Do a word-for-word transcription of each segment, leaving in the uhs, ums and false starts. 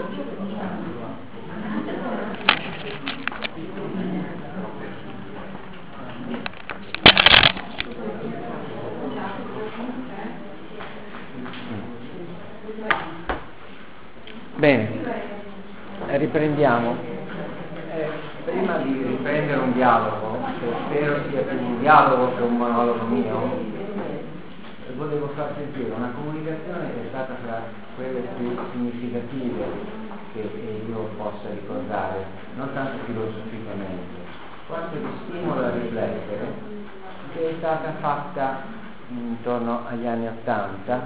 Bene, riprendiamo. Eh, prima di riprendere un dialogo, che spero sia più un dialogo che un monologo mio, volevo far sentire una comunicazione che è stata tra quelle più significative che io possa ricordare, non tanto filosoficamente, quanto di stimolo a riflettere, che è stata fatta intorno agli anni Ottanta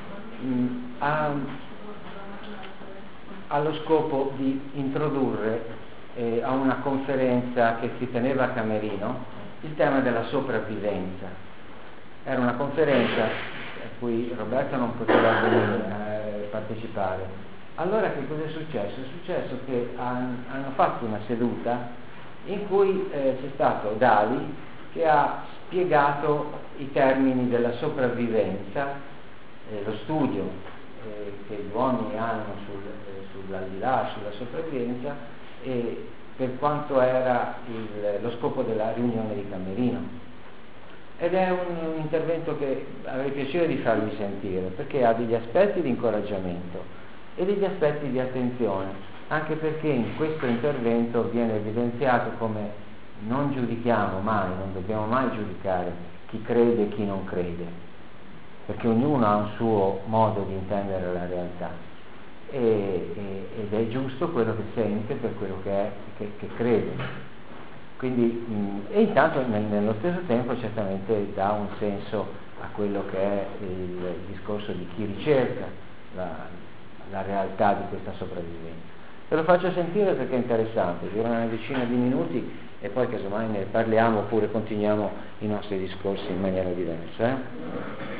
a allo scopo di introdurre eh, a una conferenza che si teneva a Camerino il tema della sopravvivenza. Era una conferenza a cui Roberto non poteva venire, eh, partecipare. Allora che cosa è successo? È successo che han, hanno fatto una seduta in cui eh, c'è stato Dali che ha spiegato i termini della sopravvivenza, eh, lo studio eh, che gli uomini hanno sul sull'aldilà, sulla sopravvivenza, e per quanto era il, lo scopo della riunione di Camerino. Ed è un, un intervento che avrei piacere di farvi sentire, perché ha degli aspetti di incoraggiamento e degli aspetti di attenzione, anche perché in questo intervento viene evidenziato come non giudichiamo mai, non dobbiamo mai giudicare chi crede e chi non crede, perché ognuno ha un suo modo di intendere la realtà. E, e, ed è giusto quello che sente per quello che è, che, che crede. Quindi, mh, e intanto nel, nello stesso tempo certamente dà un senso a quello che è il, il discorso di chi ricerca la, la realtà di questa sopravvivenza. Ve lo faccio sentire perché è interessante, dura una decina di minuti e poi casomai ne parliamo oppure continuiamo i nostri discorsi in maniera diversa. Eh?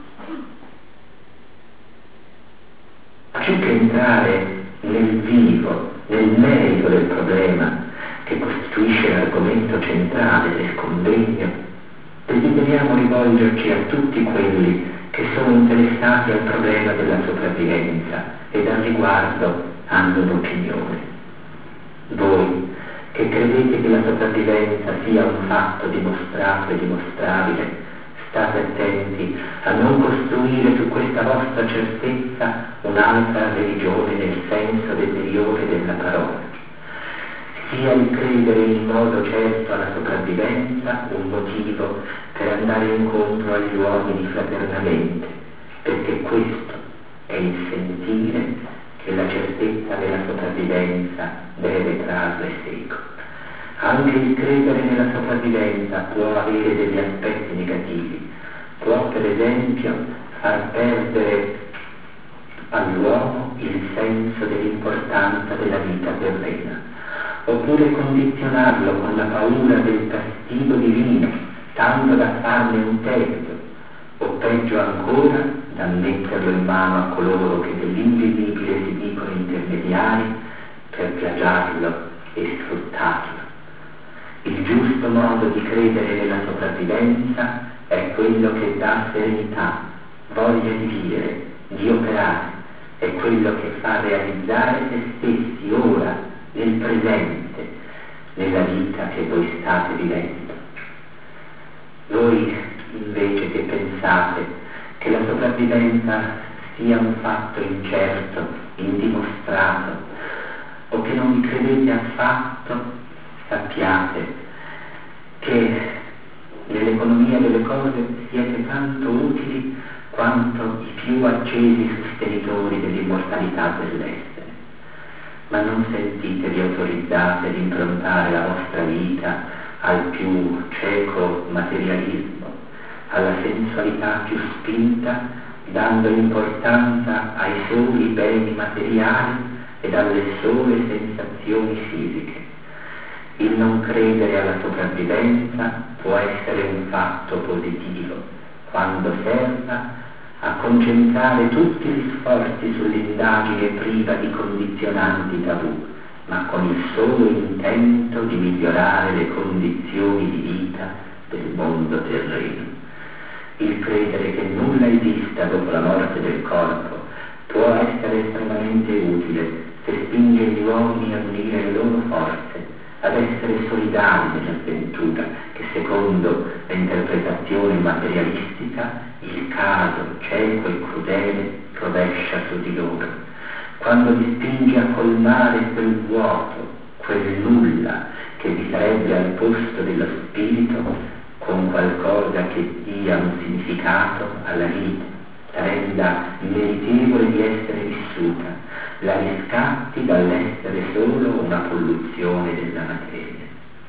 Più che entrare nel vivo, nel merito del problema che costituisce l'argomento centrale del convegno, desideriamo rivolgerci a tutti quelli che sono interessati al problema della sopravvivenza ed al riguardo hanno un'opinione. Voi che credete che la sopravvivenza sia un fatto dimostrato e dimostrabile, state attenti a non costruire su questa vostra certezza un'altra religione nel senso deteriore della parola. Sia il credere in modo certo alla sopravvivenza un motivo per andare incontro agli uomini fraternamente, perché questo è il sentire che la certezza della sopravvivenza deve trarre seco. Anche il credere nella sopravvivenza può avere degli aspetti negativi, può per esempio far perdere all'uomo il senso dell'importanza della vita terrena, oppure condizionarlo con la paura del castigo divino, tanto da farne un tedio, o peggio ancora da metterlo in mano a coloro che dell'invisibile si dicono intermediari per plagiarlo e sfruttarlo. Il giusto modo di credere nella sopravvivenza è quello che dà serenità, voglia di vivere, di operare, è quello che fa realizzare se stessi ora, nel presente, nella vita che voi state vivendo. Voi invece che pensate che la sopravvivenza sia un fatto incerto, indimostrato, o che non vi credete affatto, sappiate che nell'economia delle cose siete tanto utili quanto i più accesi sostenitori dell'immortalità dell'essere, ma non sentitevi autorizzati ad improntare la vostra vita al più cieco materialismo, alla sensualità più spinta, dando importanza ai soli beni materiali ed alle sole sensazioni fisiche. Il non credere alla sopravvivenza può essere un fatto positivo, quando serva a concentrare tutti gli sforzi sull'indagine priva di condizionanti tabù, ma con il solo intento di migliorare le condizioni di vita del mondo terreno. Il credere che nulla esista dopo la morte del corpo può essere estremamente utile se materialistica, il caso cieco e crudele rovescia su di loro, quando li spinge a colmare quel vuoto, quel nulla che vi sarebbe al posto dello spirito, con qualcosa che dia un significato alla vita, la renda meritevole di essere vissuta, la riscatti dall'essere solo una polluzione della materia.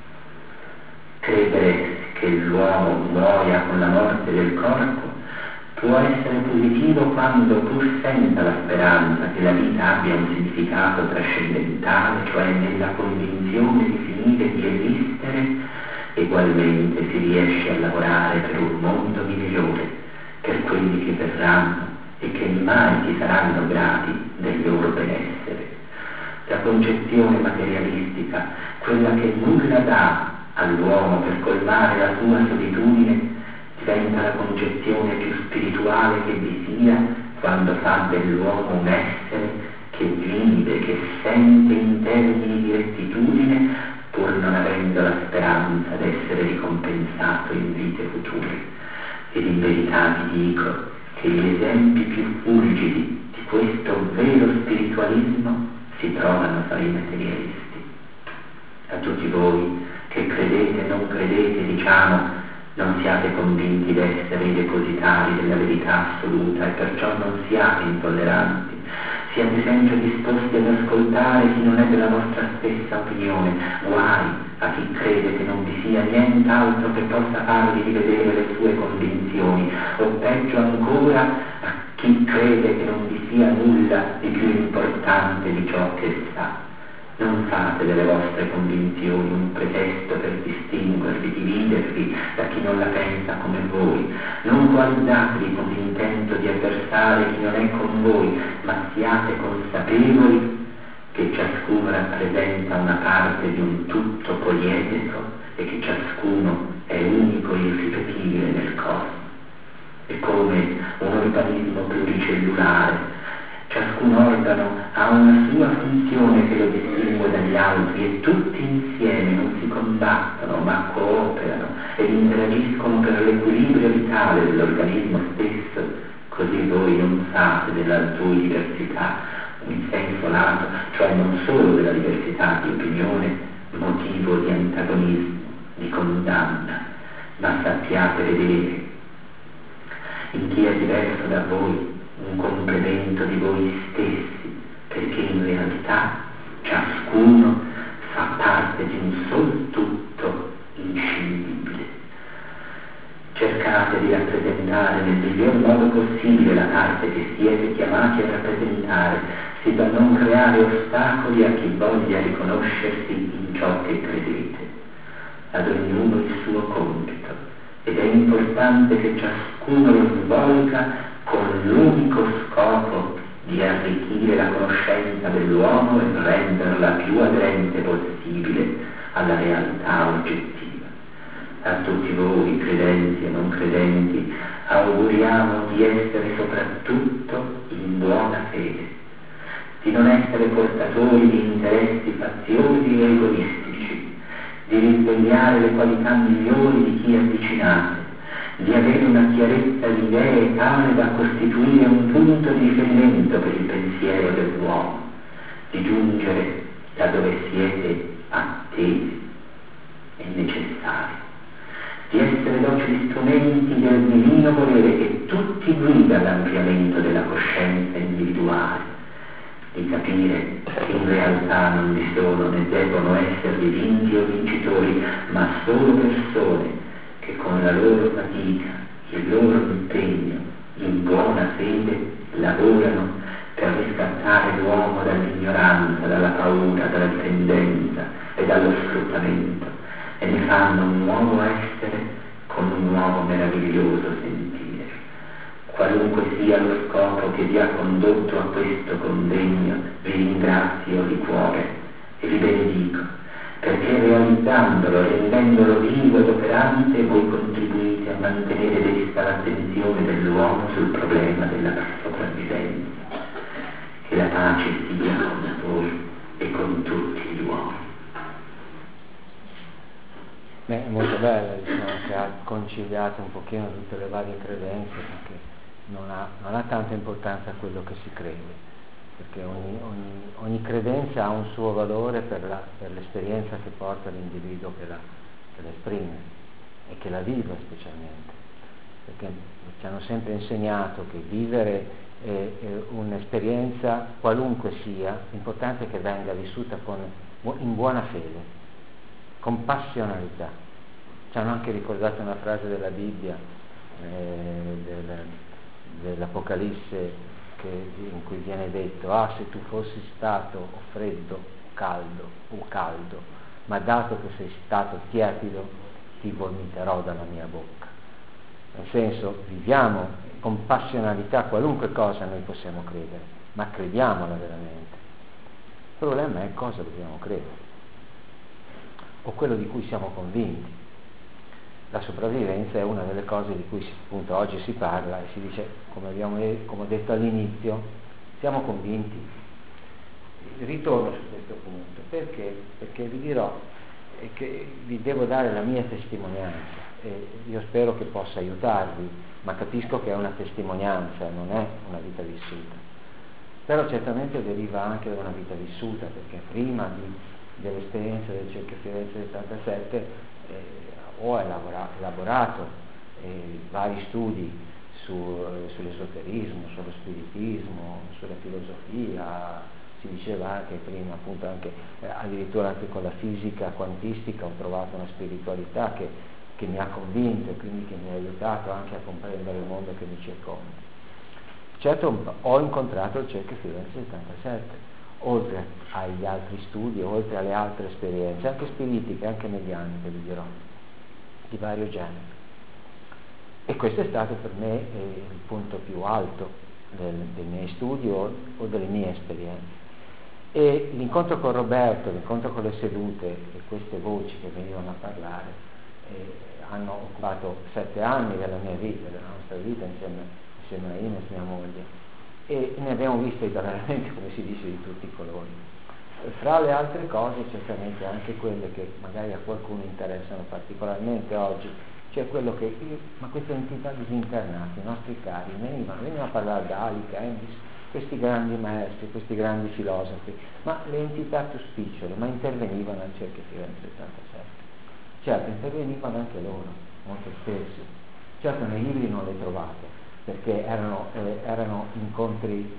Credere che l'uomo muoia con la morte del corpo può essere positivo quando, pur senza la speranza che la vita abbia un significato trascendentale, cioè nella convinzione di finire di esistere, ugualmente si riesce a lavorare per un mondo migliore, per quelli che verranno e che mai si saranno grati del loro benessere. La concezione materialistica, quella che nulla dà all'uomo per colmare la sua solitudine, diventa la concezione più spirituale che vi sia quando fa dell'uomo un essere che vive, che sente in termini di rettitudine, pur non avendo la speranza d'essere ricompensato in vite future. Ed in verità vi dico che gli esempi più fulgidi di questo vero spiritualismo si trovano fra i materialisti. A tutti voi che credete e non credete, diciamo, non siate convinti d'essere i depositari della verità assoluta e perciò non siate intolleranti. Siate sempre disposti ad ascoltare chi non è della vostra stessa opinione. Guai a chi crede che non vi sia nient'altro che possa farvi rivedere le sue convinzioni, o peggio ancora a chi crede che non vi sia nulla di più importante di ciò che sa. Non fate delle vostre convinzioni un pretesto per distinguervi, dividervi da chi non la pensa come voi. Non coadiudatevi con l'intento di avversare chi non è con voi, ma siate consapevoli che ciascuno rappresenta una parte di un tutto poliedrico e che ciascuno è unico e irripetibile nel cosmo. È come un organismo pluricellulare. Ciascun organo ha una sua funzione che lo distingue dagli altri e tutti insieme non si combattono ma cooperano ed interagiscono per l'equilibrio vitale dell'organismo stesso. Così voi non fate dell'altrui diversità in senso lato, cioè non solo della diversità di opinione, motivo di antagonismo, di condanna, ma sappiate vedere in chi è diverso da voi un complemento di voi stessi, perché in realtà ciascuno fa parte di un sol tutto inscindibile. Cercate di rappresentare nel miglior modo possibile la parte che siete chiamati a rappresentare, sì da non creare ostacoli a chi voglia riconoscersi in ciò che credete. Ad ognuno il suo compito, ed è importante che ciascuno lo svolga con l'unico scopo di arricchire la conoscenza dell'uomo e renderla più aderente possibile alla realtà oggettiva. A tutti voi, credenti e non credenti, auguriamo di essere soprattutto in buona fede, di non essere portatori di interessi faziosi e egoistici, di risvegliare le qualità migliori di chi avvicinate, di avere una chiarezza di idee tale da costituire un punto di riferimento per il pensiero dell'uomo, di giungere da dove siete attesi e necessari, di essere docili strumenti del divino volere che tutti guida all'ampliamento della coscienza individuale, di capire che in realtà non vi sono né devono esservi vinti o vincitori, ma solo persone che con la loro fatica, il loro impegno, in buona fede, lavorano per riscattare l'uomo dall'ignoranza, dalla paura, dalla dipendenza e dallo sfruttamento, e ne fanno un nuovo essere con un nuovo meraviglioso sentire. Qualunque sia lo scopo che vi ha condotto a questo convegno, vi ringrazio di cuore e vi benedico, perché realizzandolo, rendendolo vivo ed operante, voi contribuite a mantenere desta l'attenzione dell'uomo sul problema della sopravvivenza. Che la pace sia con voi e con tutti gli uomini. Beh, è molto bella, diciamo, che ha conciliato un pochino tutte le varie credenze, perché non ha, non ha tanta importanza quello che si crede, perché ogni, ogni, ogni credenza ha un suo valore per, la, per l'esperienza che porta l'individuo che la, che la esprime e che la vive specialmente, perché ci hanno sempre insegnato che vivere è, è un'esperienza, qualunque sia, l'importante è che venga vissuta con, in buona fede, con passionalità. Ci hanno anche ricordato una frase della Bibbia, eh, del, dell'Apocalisse, che, in cui viene detto: ah, se tu fossi stato o freddo o caldo o caldo, ma dato che sei stato tiepido, ti vomiterò dalla mia bocca. Nel senso, viviamo con passionalità qualunque cosa noi possiamo credere, ma crediamola veramente. Il problema è cosa dobbiamo credere, o quello di cui siamo convinti. La sopravvivenza è una delle cose di cui appunto oggi si parla e si dice, come abbiamo come ho detto all'inizio, siamo convinti. Ritorno su questo punto, perché? Perché vi dirò che vi devo dare la mia testimonianza e io spero che possa aiutarvi, ma capisco che è una testimonianza, non è una vita vissuta. Però certamente deriva anche da una vita vissuta, perché prima di, dell'esperienza del Cerchio Firenze settantasette eh, ho elabora, elaborato eh, vari studi su, sull'esoterismo, sullo spiritismo, sulla filosofia. Si diceva anche prima, appunto, anche eh, addirittura anche con la fisica quantistica ho trovato una spiritualità che, che mi ha convinto e quindi che mi ha aiutato anche a comprendere il mondo che mi circonda. Certo, ho incontrato il Cerchio Firenze settantasette, oltre agli altri studi, oltre alle altre esperienze, anche spiritiche, anche medianiche, vi dirò, di vario genere. E questo è stato per me eh, il punto più alto del, dei miei studi o, o delle mie esperienze. E l'incontro con Roberto, l'incontro con le sedute e queste voci che venivano a parlare eh, hanno occupato sette anni della mia vita, della nostra vita insieme insieme a Ines, mia moglie, e ne abbiamo viste veramente, come si dice, di tutti i colori. Fra le altre cose certamente anche quelle che magari a qualcuno interessano particolarmente oggi, cioè quello che, ma queste entità disincarnate, i nostri cari, venivano, venivano a parlare da Ali, Candice, questi grandi maestri, questi grandi filosofi, ma le entità più spicciole, ma intervenivano al Cerchio Firenze settantasette. Certo, intervenivano anche loro, molto spesso. Certo, nei libri non le trovate, perché erano, eh, erano incontri.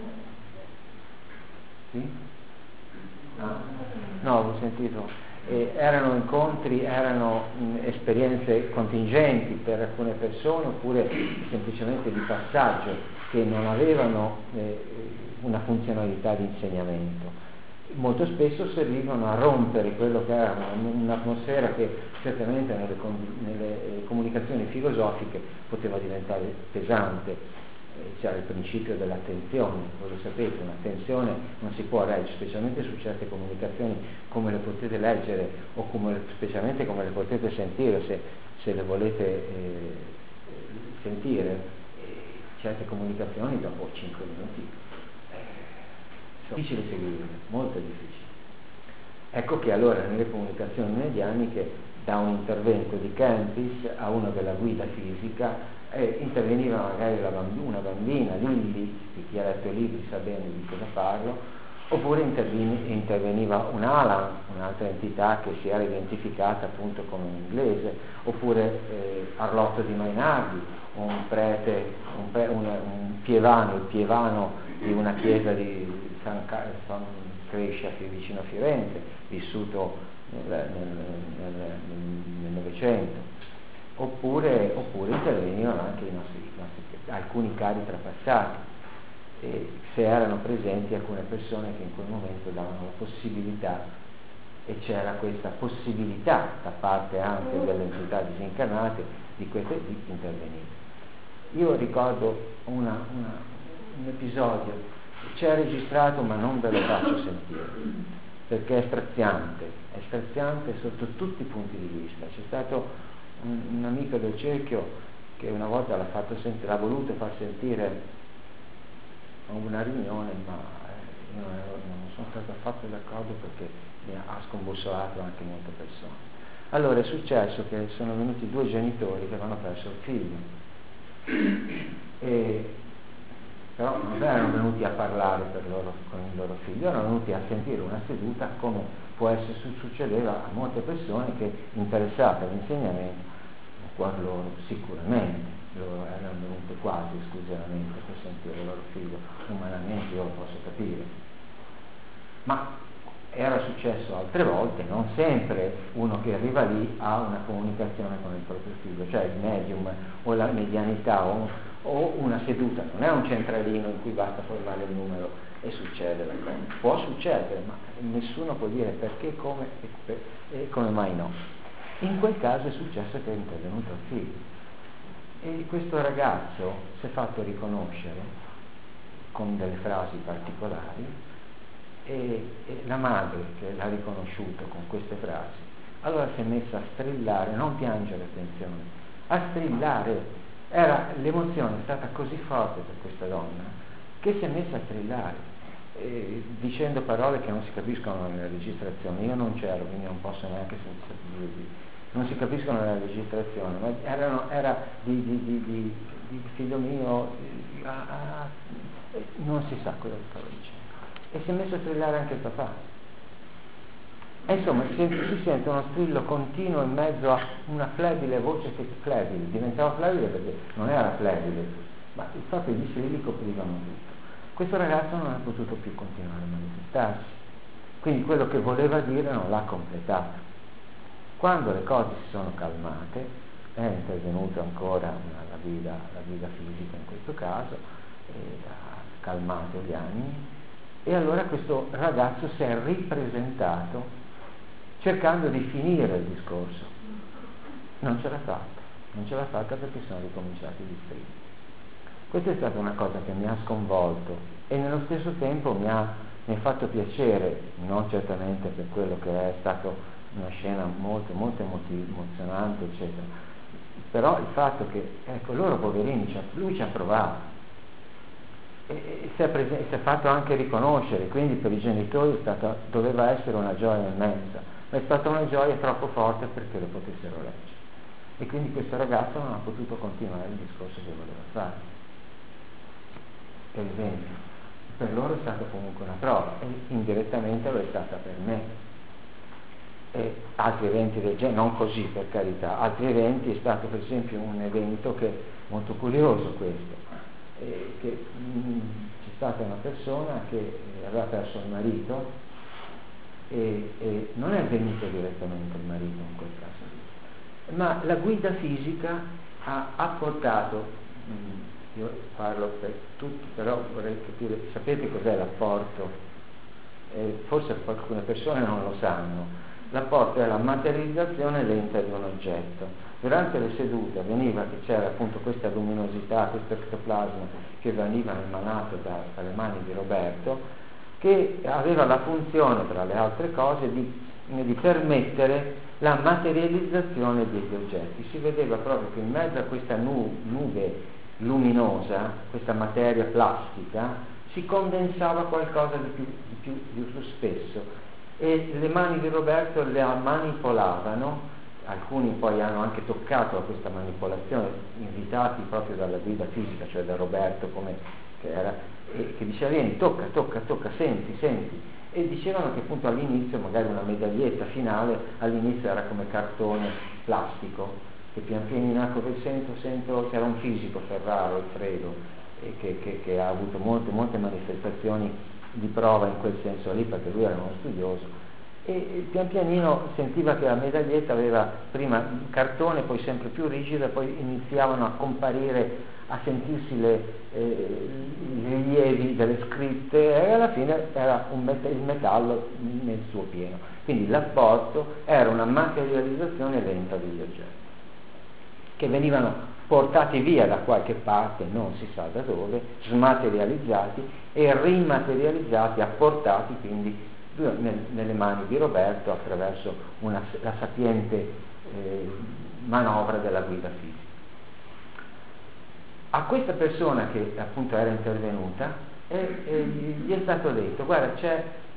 Sì? Ah, no, ho sentito. Eh, erano incontri, erano mh, esperienze contingenti per alcune persone, oppure semplicemente di passaggio, che non avevano eh, una funzionalità di insegnamento. Molto spesso servivano a rompere quello che era un'atmosfera che certamente nelle, nelle comunicazioni filosofiche poteva diventare pesante. C'era il principio dell'attenzione, voi lo sapete, un'attenzione non si può reggere, specialmente su certe comunicazioni come le potete leggere o come, specialmente come le potete sentire, se, se le volete eh, sentire, eh, certe comunicazioni dopo cinque minuti è difficile seguire, molto difficile. Ecco che allora nelle comunicazioni medianiche, da un intervento di Campis a uno della guida fisica, eh, interveniva magari la bamb- una bambina, Lilli, di chi ha letto i libri sa bene di cosa parlo, oppure interveniva un Alan, un'altra entità che si era identificata appunto come un inglese, oppure eh, Arlotto di Mainardi, un prete, un, pre- un, un pievano, il pievano di una chiesa di San, Ca- San Crescia vicino a Firenze, vissuto nel, nel Novecento. Oppure, oppure intervenivano anche i nostri, i nostri, alcuni cari trapassati, e se erano presenti alcune persone che in quel momento davano la possibilità, e c'era questa possibilità da parte anche delle entità disincarnate di, queste, di intervenire. Io ricordo una, una, un episodio, c'è registrato ma non ve lo faccio sentire, perché è straziante, è straziante sotto tutti i punti di vista. C'è stato un, un amico del cerchio che una volta l'ha fatto sentire, l'ha voluto far sentire a una riunione, ma io non sono stato affatto d'accordo, perché mi ha scombussolato anche molte persone. Allora è successo che sono venuti due genitori che avevano perso il figlio, e, però non erano venuti a parlare per loro, con il loro figlio, erano venuti a sentire una seduta, come può essere succedeva a molte persone che interessate all'insegnamento, cuor loro sicuramente, loro erano venute quasi esclusivamente per sentire il loro figlio, umanamente io lo posso capire, ma era successo altre volte, non sempre uno che arriva lì ha una comunicazione con il proprio figlio, cioè il medium o la medianità o, o una seduta, non è un centralino in cui basta formare il numero e succede la cosa. Può succedere, ma nessuno può dire perché, come e, per, e come mai no. In quel caso è successo che è intervenuto il figlio e questo ragazzo si è fatto riconoscere con delle frasi particolari. E, e la madre che l'ha riconosciuto con queste frasi, allora si è messa a strillare, non piangere, attenzione, a strillare. Era, l'emozione è stata così forte per questa donna che si è messa a strillare, eh, dicendo parole che non si capiscono nella registrazione. Io non c'ero, quindi non posso neanche dirvi, non si capiscono nella registrazione, ma erano, era di, di, di, di, di figlio mio, di, ah, ah, non si sa cosa stava dicendo. E si è messo a strillare anche il papà. E insomma si, si sente uno strillo continuo in mezzo a una flebile voce che flebile, diventava flebile perché non era flebile, ma il fatto che gli strilli coprivano tutto. Questo ragazzo non ha potuto più continuare a manifestarsi, quindi quello che voleva dire non l'ha completato. Quando le cose si sono calmate, è intervenuta ancora una, la, guida, la guida fisica in questo caso, e ha calmato gli animi. E allora questo ragazzo si è ripresentato cercando di finire il discorso. Non ce l'ha fatta, non ce l'ha fatta perché sono ricominciati gli strilli. Questa è stata una cosa che mi ha sconvolto e nello stesso tempo mi ha, mi ha fatto piacere, non certamente per quello che è stato una scena molto, molto emotiv- emozionante, eccetera, però il fatto che, ecco, loro poverini, lui ci ha provato. E si è, prese- si è fatto anche riconoscere, quindi per i genitori è stata, doveva essere una gioia immensa, ma è stata una gioia troppo forte perché lo potessero leggere. E quindi questo ragazzo non ha potuto continuare il discorso che voleva fare. Per esempio, per loro è stata comunque una prova, e indirettamente lo è stata per me. E altri eventi del genere, non così per carità, altri eventi è stato per esempio un evento che è molto curioso questo. Che mh, c'è stata una persona che eh, aveva perso il marito e, e non è venuto direttamente il marito in quel caso, ma la guida fisica ha apportato, mh, io parlo per tutti, però vorrei capire, sapete cos'è l'apporto? Eh, forse alcune persone non lo sanno. L'apporto è la materializzazione lenta di un oggetto. Durante le sedute avveniva che c'era appunto questa luminosità, questo ectoplasma che veniva emanato da, dalle mani di Roberto, che aveva la funzione, tra le altre cose, di, di permettere la materializzazione degli oggetti. Si vedeva proprio che in mezzo a questa nu, nube luminosa, questa materia plastica, si condensava qualcosa di più, di più, di più spesso, e le mani di Roberto le manipolavano. Alcuni poi hanno anche toccato a questa manipolazione, invitati proprio dalla guida fisica, cioè da Roberto, come che era, e che diceva vieni, tocca, tocca, tocca, senti, senti, e dicevano che appunto all'inizio magari una medaglietta finale all'inizio era come cartone plastico, che pian pianino, ecco, sento, sento, che era un fisico, Ferraro, Alfredo, e che, che, che ha avuto molte, molte manifestazioni di prova in quel senso lì, perché lui era uno studioso. E pian pianino sentiva che la medaglietta aveva prima un cartone, poi sempre più rigido, e poi iniziavano a comparire, a sentirsi le, eh, i rilievi delle scritte, e alla fine era un met- il metallo nel suo pieno. Quindi l'apporto era una materializzazione lenta degli oggetti, che venivano portati via da qualche parte, non si sa da dove, smaterializzati e rimaterializzati, apportati quindi nelle mani di Roberto attraverso una, la sapiente eh, manovra della guida fisica. A questa persona che appunto era intervenuta eh, eh, gli è stato detto: guarda, c'è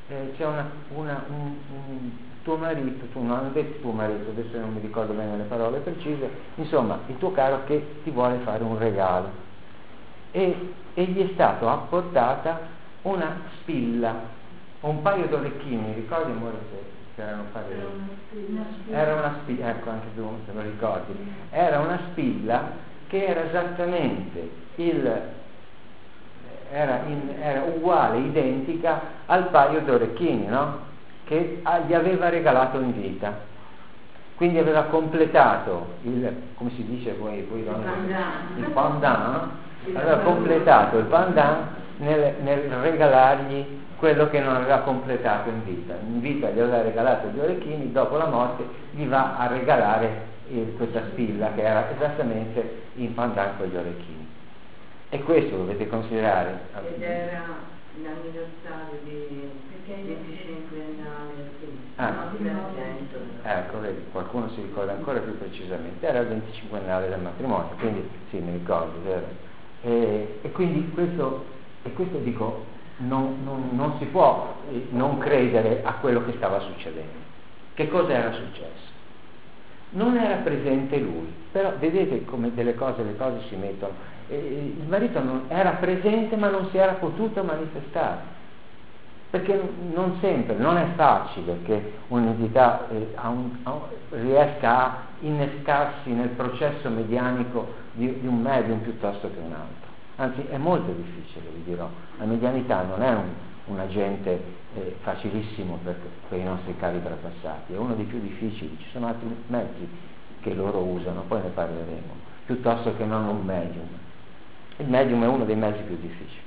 eh, c'è una, una, un, un tuo marito, tu non hai detto tuo marito, adesso non mi ricordo bene le parole precise, insomma il tuo caro che ti vuole fare un regalo e, e gli è stato apportata una spilla, un paio d'orecchini, ricordi amore se, se erano un paio di... Era una spilla, ecco anche tu se lo ricordi, era una spilla che era esattamente il... Era, in, era uguale, identica al paio d'orecchini, no? Che gli aveva regalato in vita. Quindi aveva completato il, come si dice poi, poi il pendant, il pendant aveva completato il pendant nel, nel regalargli quello che non aveva completato in vita. In vita gli aveva regalato gli orecchini, dopo la morte gli va a regalare eh, questa spilla che era esattamente in pendant con gli orecchini. E questo dovete considerare. Ed era l'anniversario di venticinquennale, ah, no, ecco, vedi, qualcuno si ricorda ancora più precisamente, era il venticinquennale del matrimonio, quindi sì, mi ricordo, vero? E, e quindi questo, e questo dico, non, non, non si può non credere a quello che stava succedendo. Che cosa era successo? Non era presente lui, però vedete come delle cose, le cose si mettono. E il marito non era presente ma non si era potuto manifestare, perché non sempre, non è facile che un'entità eh, a un, a, riesca a innescarsi nel processo medianico di, di un medium piuttosto che un altro, anzi è molto difficile, vi dirò. La medianità non è un, un agente eh, facilissimo per, per i nostri cari trapassati, è uno dei più difficili, ci sono altri mezzi che loro usano, poi ne parleremo, piuttosto che non un medium. Il medium è uno dei mezzi più difficili.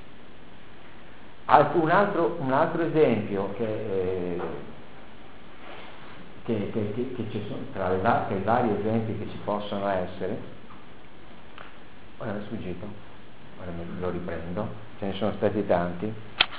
Un altro, un altro esempio che, eh, che, che, che, che ci sono, tra, le, tra i vari esempi che ci possono essere, ora mi è sfuggito, ora lo riprendo, ce ne sono stati tanti,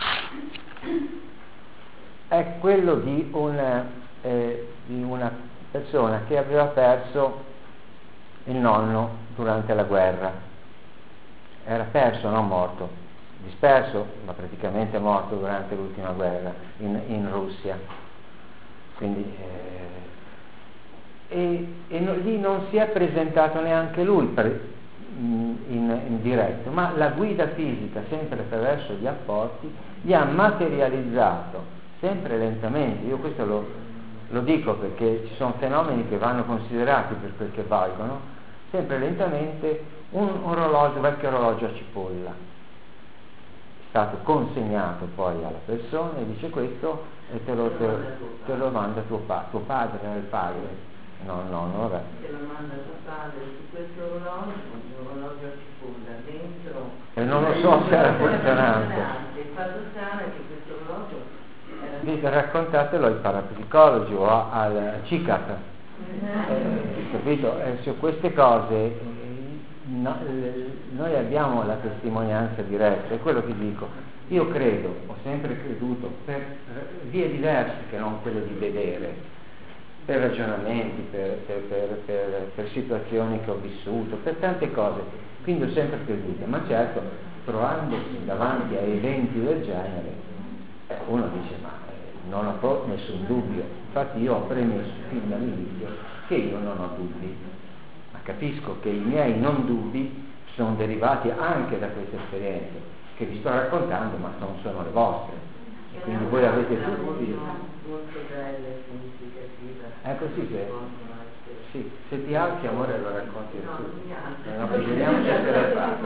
è quello di una, eh, di una persona che aveva perso il nonno durante la guerra. Era perso, non morto, disperso, ma praticamente morto durante l'ultima guerra in, in Russia. Quindi, eh, e, e no, lì non si è presentato neanche lui per, in, in diretto, ma la guida fisica, sempre attraverso gli apporti, gli ha materializzato, sempre lentamente. Io questo lo, lo dico perché ci sono fenomeni che vanno considerati per quel che valgono, sempre lentamente. Un orologio, un vecchio orologio a cipolla, è stato consegnato poi alla persona e dice questo e te lo, te, te lo manda tuo, pa- tuo padre, era il padre, no, no, no, vabbè. Te lo manda tuo padre su questo orologio, un orologio a cipolla, dentro... E non lo so se era funzionante. Il fatto strano è che questo orologio era... Dite, raccontatelo ai parapsicologi o al C I C A P, eh, capito? Eh, su queste cose... No, noi abbiamo la testimonianza diretta, è quello che dico. Io credo, ho sempre creduto, per vie diverse che non quelle di vedere, per ragionamenti, per, per, per, per, per situazioni che ho vissuto, per tante cose, quindi ho sempre creduto, ma certo, trovandosi davanti a eventi del genere, eh, uno dice, ma eh, non ho nessun dubbio, infatti io ho premesso fin dall'inizio che io non ho dubbi. Capisco che i miei non dubbi sono derivati anche da queste esperienze che vi sto raccontando, ma non sono le vostre. E quindi voi avete tutti. Molto bella e significativa. Ecco sì, se, sì, se ti alzi amore lo racconti no, tu. Mi alzo. No, vediamo se te le fa.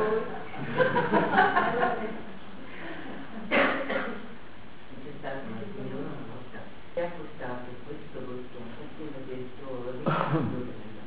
C'è stato una signora una volta che ha acquistato questo bottone perché mi ha detto ricordo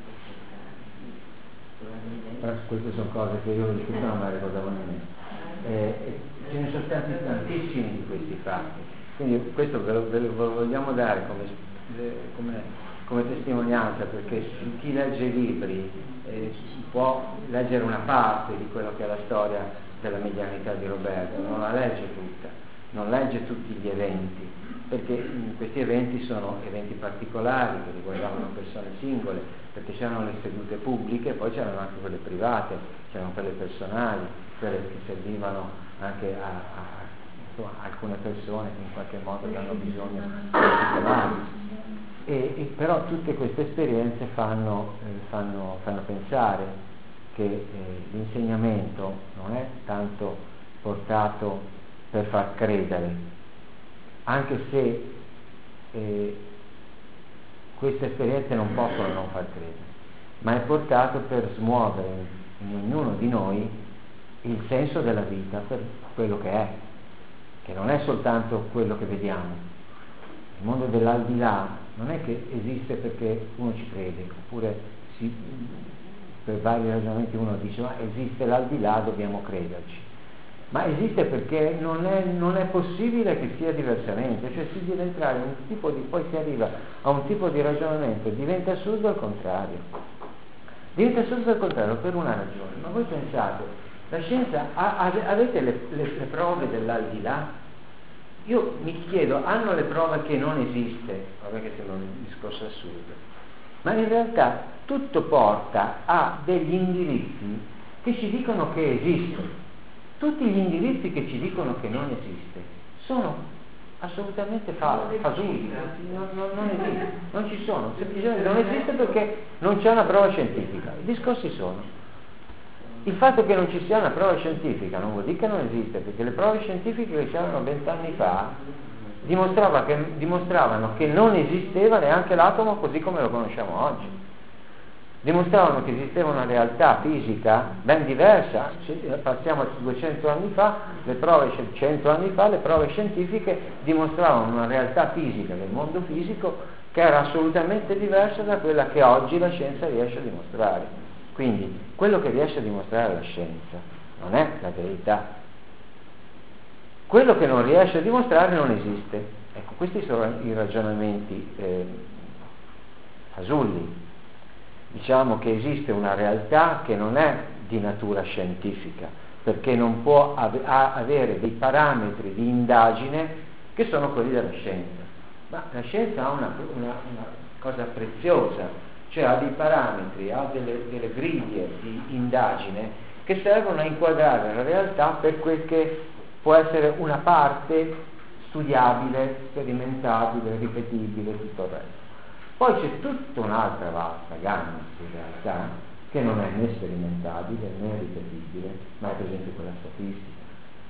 queste sono cose che io ho discusso non me le ricordavo nemmeno. Eh, ce ne sono stati tantissimi di questi fatti, quindi questo ve lo, ve lo vogliamo dare come, come, come testimonianza, perché chi legge i libri eh, può leggere una parte di quello che è la storia della medianità di Roberto, non la legge tutta, non legge tutti gli eventi, perché questi eventi sono eventi particolari che riguardavano persone singole, perché c'erano le sedute pubbliche, poi c'erano anche quelle private, c'erano quelle personali, quelle che servivano anche a, a insomma, alcune persone che in qualche modo hanno bisogno di particolari. E, e però tutte queste esperienze fanno, eh, fanno, fanno pensare che eh, l'insegnamento non è tanto portato per far credere, anche se eh, queste esperienze non possono non far credere, ma è portato per smuovere in, in ognuno di noi il senso della vita per quello che è, che non è soltanto quello che vediamo. Il mondo dell'aldilà non è che esiste perché uno ci crede, oppure si, per vari ragionamenti uno dice ma esiste l'aldilà, dobbiamo crederci, ma esiste perché non è, non è possibile che sia diversamente, cioè si deve entrare in un tipo di, poi si arriva a un tipo di ragionamento, diventa assurdo al contrario, diventa assurdo al contrario per una ragione. Ma voi pensate, la scienza, ha, avete le, le, le prove dell'aldilà? Io mi chiedo, hanno le prove che non esiste? Vabbè che sembra un discorso assurdo, ma in realtà tutto porta a degli indirizzi che ci dicono che esiste. Tutti gli indirizzi che ci dicono che non esiste sono assolutamente falsi, fasulli, non, non, non esiste, non ci sono, semplicemente non esiste perché non c'è una prova scientifica. I discorsi sono: il fatto che non ci sia una prova scientifica non vuol dire che non esiste, perché le prove scientifiche che c'erano vent'anni fa dimostrava che, dimostravano che non esisteva neanche l'atomo così come lo conosciamo oggi. Dimostravano che esisteva una realtà fisica ben diversa. Passiamo a duecento anni fa, le prove, cento anni fa, le prove scientifiche dimostravano una realtà fisica del mondo fisico che era assolutamente diversa da quella che oggi la scienza riesce a dimostrare. Quindi quello che riesce a dimostrare la scienza non è la verità. Quello che non riesce a dimostrare non esiste. Ecco, questi sono i ragionamenti eh, fasulli. Diciamo che esiste una realtà che non è di natura scientifica, perché non può ave- avere dei parametri di indagine che sono quelli della scienza. Ma la scienza ha una, una, una cosa preziosa, cioè ha dei parametri, ha delle, delle griglie di indagine che servono a inquadrare la realtà per quel che può essere una parte studiabile, sperimentabile, ripetibile, tutto il resto. Poi c'è tutta un'altra vasta gamma di realtà che non è né sperimentabile né ripetibile, ma è per esempio quella statistica,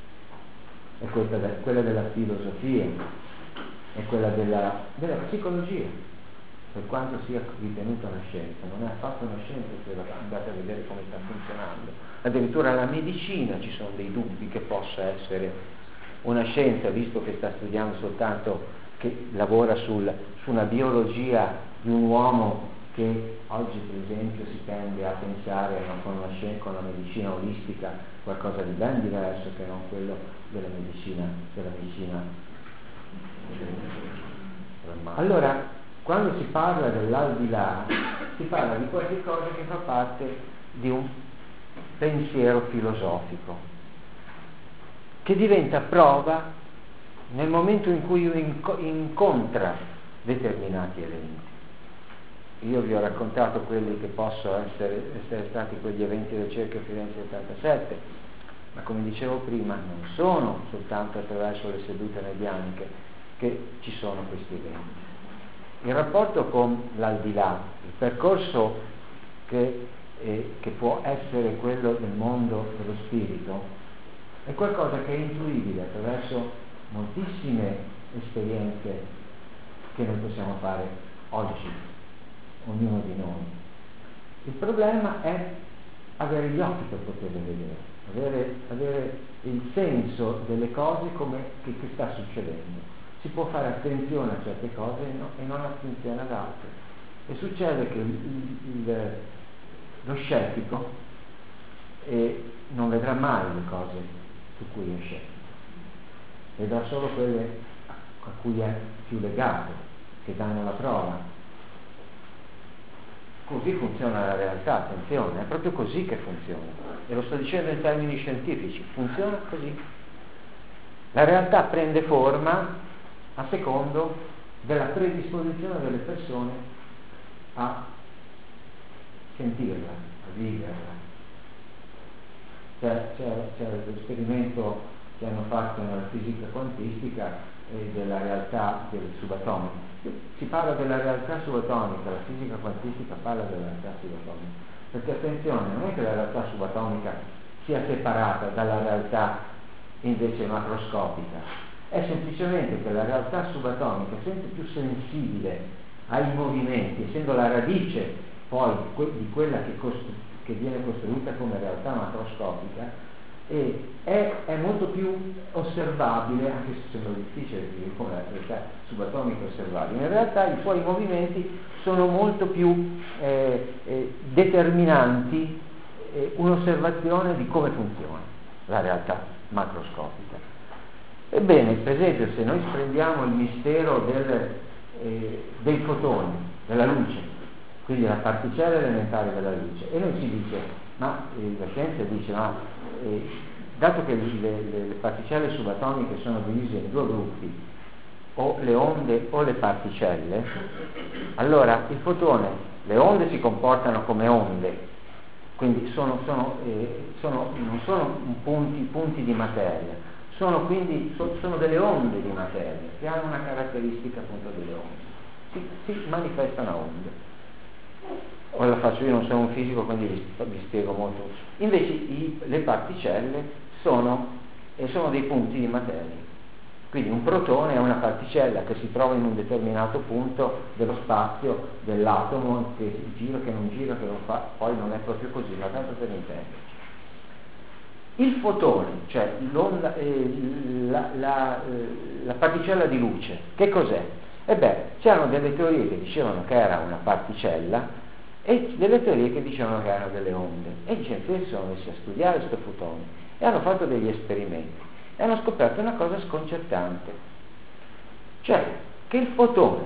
è quella, de- quella della filosofia, è quella della, della psicologia, per quanto sia ritenuta una scienza, non è affatto una scienza se andate a vedere come sta funzionando. Addirittura la medicina ci sono dei dubbi che possa essere una scienza, visto che sta studiando soltanto, che lavora sul, su una biologia di un uomo che oggi per esempio si tende a pensare con la, scienza, con la medicina olistica qualcosa di ben diverso che non quello della medicina della medicina allora quando si parla dell'aldilà si parla di qualche cosa che fa parte di un pensiero filosofico che diventa prova nel momento in cui incontra determinati eventi. Io vi ho raccontato quelli che possono essere, essere stati quegli eventi del Cerchio Firenze ottantasette, ma come dicevo prima non sono soltanto attraverso le sedute medianiche che ci sono questi eventi. Il rapporto con l'aldilà, il percorso che, eh, che può essere quello del mondo dello spirito, è qualcosa che è intuibile attraverso moltissime esperienze che noi possiamo fare oggi, ognuno di noi. Il problema è avere gli occhi per poterle vedere, avere, avere il senso delle cose come che, che sta succedendo. Si può fare attenzione a certe cose e, no, e non attenzione ad altre. E succede che il, il, lo scettico eh, non vedrà mai le cose su cui è scettico, vedrà solo quelle a cui è più legato, che danno la prova. Così funziona la realtà, attenzione, è proprio così che funziona. E lo sto dicendo in termini scientifici, funziona così. La realtà prende forma a secondo della predisposizione delle persone a sentirla, a viverla. C'è, c'è, c'è l'esperimento che hanno fatto nella fisica quantistica eh, della realtà del subatomico. Si parla della realtà subatomica, la fisica quantistica parla della realtà subatomica, perché attenzione, non è che la realtà subatomica sia separata dalla realtà invece macroscopica, è semplicemente che la realtà subatomica è sempre più sensibile ai movimenti, essendo la radice poi di quella che, costru- che viene costruita come realtà macroscopica, e è, è molto più osservabile, anche se sembra difficile dire come la realtà subatomica è osservabile. In realtà i suoi movimenti sono molto più eh, eh, determinanti eh, un'osservazione di come funziona la realtà macroscopica. Ebbene, per esempio, se noi prendiamo il mistero del, eh, dei fotoni, della luce, quindi la particella elementare della luce, e noi ci dice, ma eh, la scienza dice, ma eh, dato che le, le, le particelle subatomiche sono divise in due gruppi, o le onde o le particelle, allora il fotone, le onde si comportano come onde, quindi sono, sono, eh, sono, non sono punti, punti di materia, sono quindi so, sono delle onde di materia che hanno una caratteristica appunto delle onde, si, si manifestano a onde. Ora la faccio, io non sono un fisico, quindi vi, vi spiego molto. Invece i, le particelle sono, eh, sono dei punti di materia. Quindi un protone è una particella che si trova in un determinato punto dello spazio dell'atomo, che gira, che non gira, che lo fa, poi non è proprio così, ma tanto per intenderci. Il fotone, cioè l'onda, eh, la, la, eh, la particella di luce, che cos'è? E beh, c'erano delle teorie che dicevano che era una particella e delle teorie che dicevano che erano delle onde. E i scienziati si sono messi a studiare questo fotone e hanno fatto degli esperimenti e hanno scoperto una cosa sconcertante, cioè che il fotone,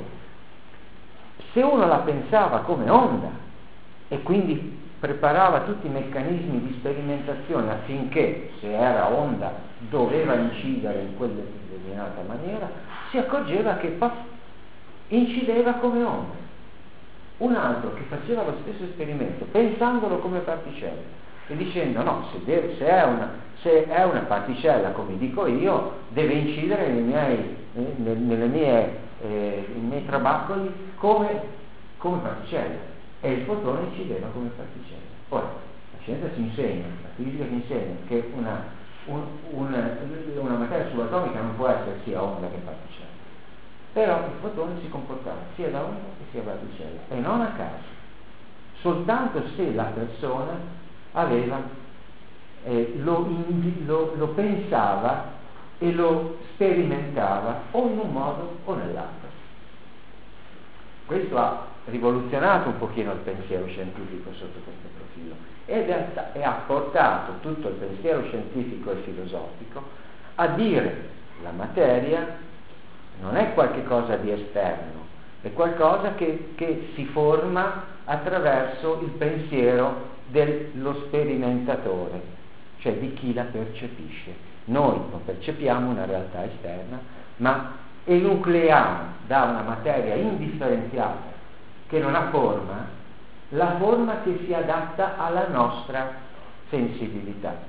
se uno la pensava come onda e quindi preparava tutti i meccanismi di sperimentazione affinché, se era onda, doveva incidere in quella determinata maniera, si accorgeva che puff, incideva come onda. Un altro che faceva lo stesso esperimento pensandolo come particella e dicendo no, se, deve, se, è una, se è una particella come dico io, deve incidere nei miei, eh, nelle mie, eh, nei miei trabaccoli come, come particella, e il fotone incideva come particella. Ora, la scienza ci insegna, la fisica ci insegna che una, un, un, una materia subatomica non può essere sia onda che particella, però il fotone si comportava sia da onda che sia particella, e non a caso, soltanto se la persona aveva, eh, lo, lo, lo pensava e lo sperimentava o in un modo o nell'altro. Questo ha rivoluzionato un pochino il pensiero scientifico sotto questo profilo ed è, e ha portato tutto il pensiero scientifico e filosofico a dire la materia non è qualche cosa di esterno, è qualcosa che, che si forma attraverso il pensiero dello sperimentatore, cioè di chi la percepisce. Noi non percepiamo una realtà esterna, ma enucleiamo da una materia indifferenziata che non ha forma, la forma che si adatta alla nostra sensibilità.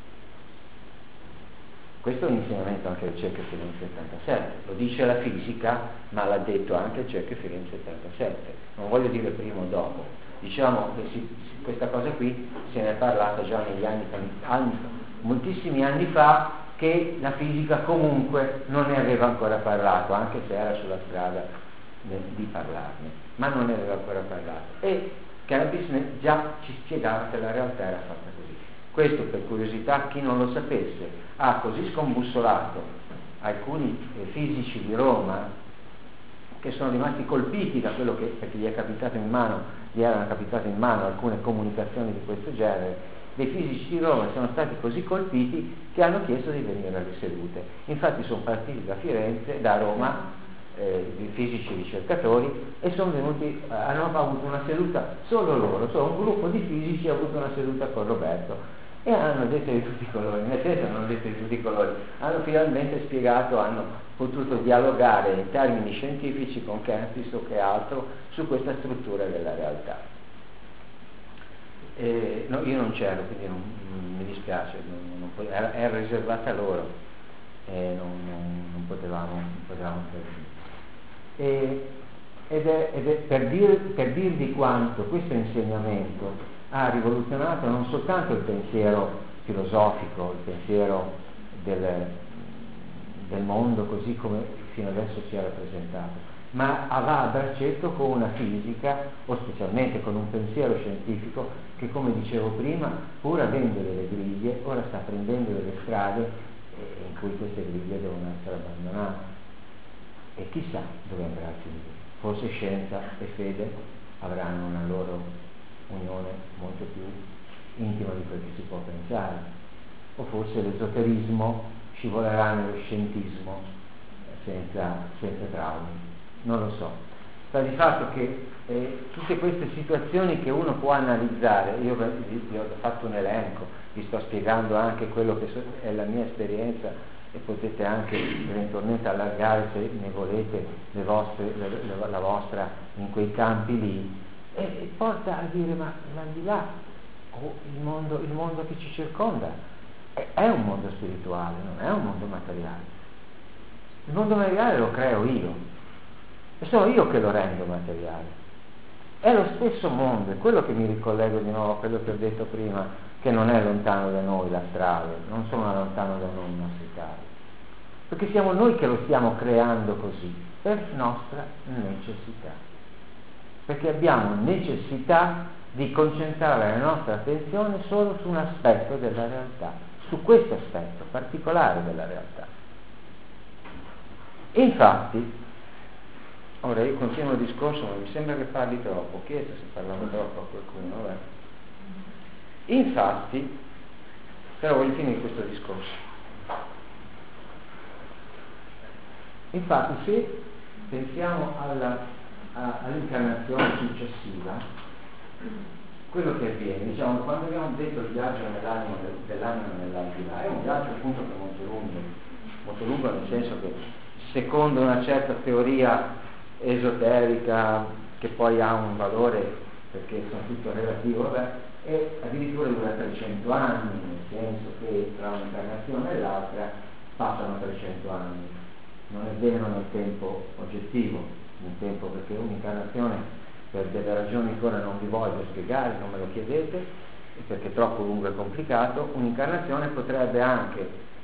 Questo è un insegnamento anche del C E C Firenze settantasette, lo dice la fisica, ma l'ha detto anche il C E C Firenze settantasette, non voglio dire prima o dopo, diciamo che si, questa cosa qui se ne è parlata già negli anni, anni, moltissimi anni fa, che la fisica comunque non ne aveva ancora parlato, anche se era sulla strada di parlarne, ma non ne aveva ancora parlato, e Kelpis già ci spiegava che la realtà era fatta così. Questo, per curiosità, chi non lo sapesse, ha così scombussolato alcuni eh, fisici di Roma che sono rimasti colpiti da quello che, perché gli è capitato in mano, gli erano capitate in mano alcune comunicazioni di questo genere. Dei fisici di Roma sono stati così colpiti che hanno chiesto di venire alle sedute. Infatti sono partiti da Firenze, da Roma, eh, i fisici ricercatori, e sono venuti, eh, hanno avuto una seduta solo loro, solo un gruppo di fisici ha avuto una seduta con Roberto e hanno detto di tutti i colori, nel senso non hanno detto di tutti i colori, hanno finalmente spiegato, hanno potuto dialogare in termini scientifici con Kelpis o che altro su questa struttura della realtà. E, no, io non c'ero, quindi non, mi dispiace, non, non, era, era riservata a loro. e non, non, non potevamo, non potevamo fare. E, ed è, ed è per, dir, per dirvi quanto questo insegnamento ha rivoluzionato non soltanto il pensiero filosofico, il pensiero del, del mondo così come fino adesso si è rappresentato, ma va a braccetto con una fisica, o specialmente con un pensiero scientifico che, come dicevo prima, pur avendo delle griglie, ora sta prendendo delle strade eh, in cui queste griglie devono essere abbandonate. E chissà dove andrà a finire. Forse scienza e fede avranno una loro unione molto più intima di quel che si può pensare, o forse l'esoterismo scivolerà nello scientismo senza, senza traumi. Non lo so. Sta di fatto che eh, tutte queste situazioni che uno può analizzare, io vi, vi ho fatto un elenco, vi sto spiegando anche quello che so, è la mia esperienza, e potete anche eventualmente allargare, se ne volete, le vostre, le, le, la vostra in quei campi lì, e, e porta a dire: ma l'aldilà, o il mondo, il mondo che ci circonda è, è un mondo spirituale, non è un mondo materiale. Il mondo materiale lo creo io, e sono io che lo rendo materiale. È lo stesso mondo, è quello che mi ricollego di nuovo a quello che ho detto prima, che non è lontano da noi l'astrale, non sono lontano da noi i nostri cari, perché siamo noi che lo stiamo creando così, per nostra necessità, perché abbiamo necessità di concentrare la nostra attenzione solo su un aspetto della realtà, su questo aspetto particolare della realtà. E infatti, ora io continuo il discorso, ma mi sembra che parli troppo, chiedo se parlavo troppo a qualcuno, vabbè. Infatti, però voglio finire questo discorso. Infatti, se pensiamo alla, a, all'incarnazione successiva, quello che avviene, diciamo, quando abbiamo detto il viaggio nell'anima, dell'anima nell'aldilà, è un viaggio appunto che è molto lungo, molto lungo nel senso che, secondo una certa teoria esoterica, che poi ha un valore perché sono tutto relativo, vabbè, e addirittura dura trecento anni, nel senso che tra un'incarnazione e l'altra passano trecento anni, non è vero nel tempo oggettivo, nel tempo, perché un'incarnazione, per delle ragioni che ora non vi voglio spiegare, non me lo chiedete, perché è troppo lungo e complicato, un'incarnazione potrebbe anche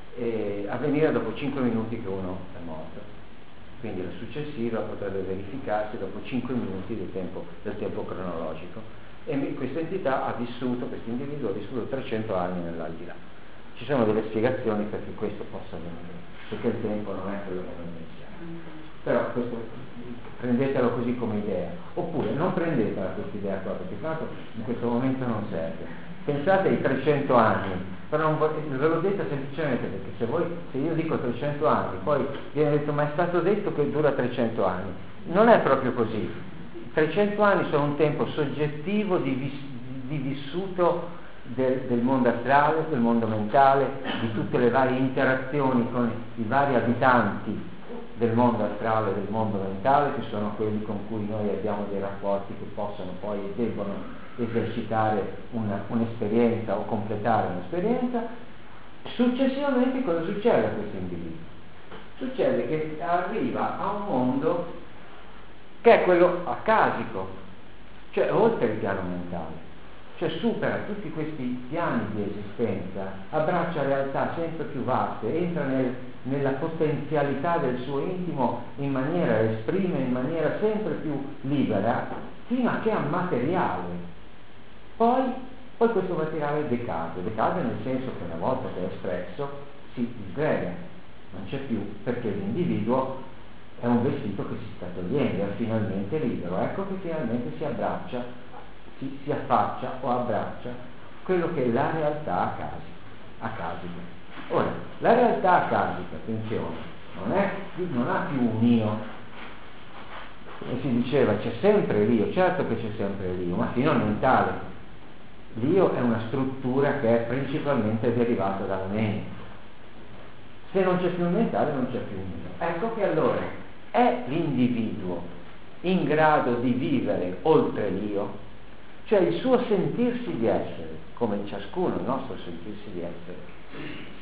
eh, avvenire dopo cinque minuti che uno è morto. Quindi la successiva potrebbe verificarsi dopo cinque minuti del tempo, del tempo cronologico, e questa entità ha vissuto, questo individuo ha vissuto trecento anni nell'aldilà. Ci sono delle spiegazioni perché questo possa avvenire, perché il tempo non è quello che noi pensiamo. Però questo, prendetelo così come idea, oppure non prendetela questa idea qua, perché tanto in questo momento non serve. Pensate ai trecento anni, però non ve l'ho detto semplicemente perché se voi, se io dico trecento anni, poi viene detto: ma è stato detto che dura trecento anni. Non è proprio così. trecento anni sono un tempo soggettivo di, vis, di vissuto del, del mondo astrale, del mondo mentale, di tutte le varie interazioni con i vari abitanti del mondo astrale e del mondo mentale, che sono quelli con cui noi abbiamo dei rapporti che possono poi e debbono esercitare una, un'esperienza o completare un'esperienza. Successivamente cosa succede a questo individuo? Succede che arriva a un mondo che è quello acasico, cioè oltre il piano mentale, cioè supera tutti questi piani di esistenza, abbraccia realtà sempre più vaste, entra nel, nella potenzialità del suo intimo in maniera, esprime in maniera sempre più libera, fino a che è materiale. Poi, poi questo materiale decade, decade nel senso che una volta che è espresso si disgrega, non c'è più, perché l'individuo è un vestito che si sta togliendo, è finalmente libero. Ecco che finalmente si abbraccia, si, si affaccia o abbraccia quello che è la realtà acasica. Ora, la realtà acasica, attenzione, non, è, non ha più un io, e si diceva c'è sempre l'io, certo che c'è sempre l'io, ma fino al mentale. L'io è una struttura che è principalmente derivata dalla mente. Se non c'è più il mentale non c'è più un io. Ecco che allora è l'individuo in grado di vivere oltre l'io, cioè il suo sentirsi di essere, come ciascuno il nostro sentirsi di essere,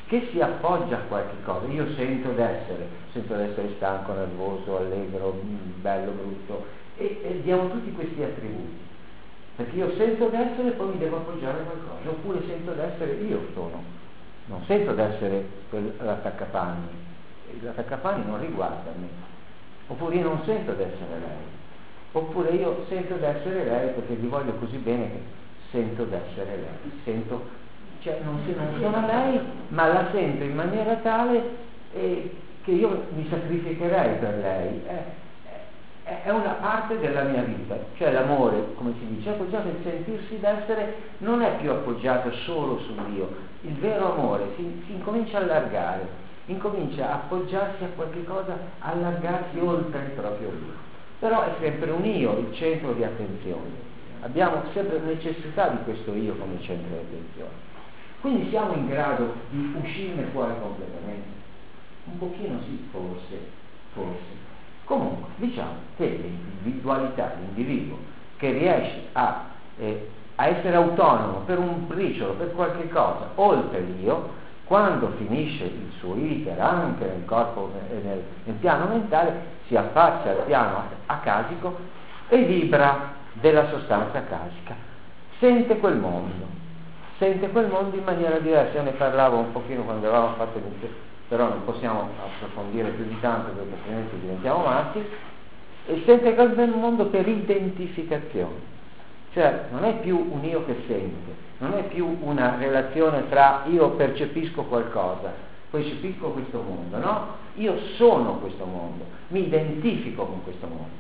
che si appoggia a qualche cosa. Io sento d'essere, sento d'essere stanco, nervoso, allegro, bello, brutto, e, e diamo tutti questi attributi, perché io sento d'essere e poi mi devo appoggiare a qualcosa, oppure sento d'essere io sono, non sento d'essere l'attaccapanni, l'attaccapanni non riguarda me, oppure io non sento d'essere lei, oppure io sento d'essere lei perché vi voglio così bene che sento d'essere lei, sento, cioè non, non sono lei, ma la sento in maniera tale eh, che io mi sacrificherei per lei. Eh, è una parte della mia vita, cioè l'amore, come si dice, appoggiato, il sentirsi d'essere non è più appoggiato solo su Dio, il vero amore si, si incomincia a allargare, incomincia a appoggiarsi a qualche cosa, allargarsi oltre il proprio io, però è sempre un io il centro di attenzione, abbiamo sempre necessità di questo io come centro di attenzione, quindi siamo in grado di uscirne fuori completamente, un pochino sì, forse, forse. Comunque, diciamo che l'individualità, l'individuo che riesce a, eh, a essere autonomo per un briciolo, per qualche cosa, oltre l'io, quando finisce il suo iter anche nel corpo, nel, nel piano mentale, si affaccia al piano acasico e vibra della sostanza acasica, sente quel mondo, sente quel mondo in maniera diversa. Io ne parlavo un pochino quando avevamo fatto l'intervento, però non possiamo approfondire più di tanto perché altrimenti diventiamo matti, e sente quel mondo per identificazione, cioè non è più un io che sente, non è più una relazione tra io percepisco qualcosa, percepisco questo mondo, no? Io sono questo mondo, mi identifico con questo mondo.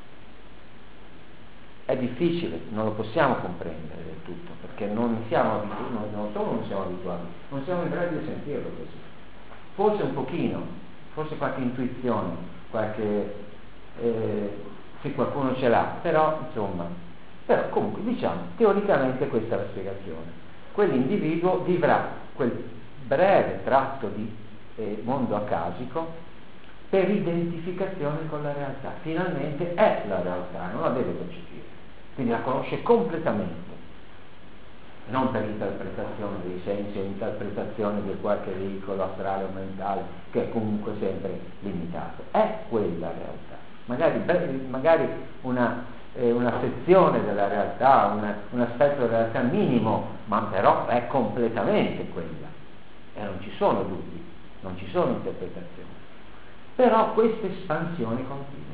È difficile, non lo possiamo comprendere del tutto, perché non siamo abituati, non solo non siamo abituati, non siamo in grado di sentirlo così. Forse un pochino, forse qualche intuizione, qualche, eh, se qualcuno ce l'ha, però insomma, però comunque diciamo, teoricamente questa è la spiegazione. Quell'individuo vivrà quel breve tratto di eh, mondo acasico per identificazione con la realtà, finalmente è la realtà, non la deve percepire, quindi la conosce completamente. Non per interpretazione dei sensi o interpretazione di qualche veicolo astrale o mentale che è comunque sempre limitato, è quella realtà, magari, magari una, eh, una sezione della realtà, una, un aspetto della realtà minimo, ma però è completamente quella e non ci sono dubbi, non ci sono interpretazioni, però questa espansione continua.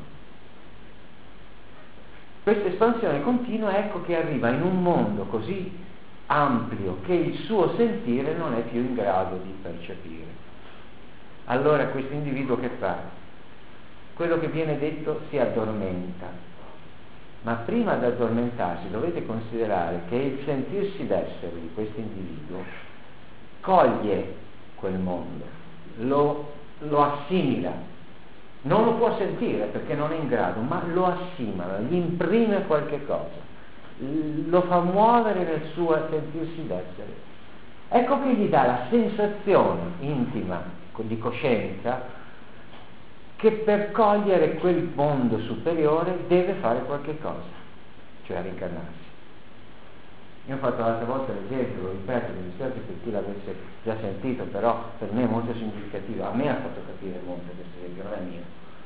Questa espansione continua, ecco che arriva in un mondo così ampio che il suo sentire non è più in grado di percepire. Allora questo individuo che fa? Quello che viene detto si addormenta, ma prima di addormentarsi dovete considerare che il sentirsi d'essere di questo individuo coglie quel mondo, lo, lo assimila, non lo può sentire perché non è in grado, ma lo assimila, gli imprime qualche cosa, lo fa muovere nel suo sentirsi d'essere. Ecco che gli dà la sensazione intima di coscienza che per cogliere quel mondo superiore deve fare qualche cosa, cioè reincarnarsi. Io ho fatto l'altra volta l'esempio, lo ripeto, mi dispiace per chi l'avesse già sentito, però per me è molto significativo, a me ha fatto capire molto questo esempio, non è mio.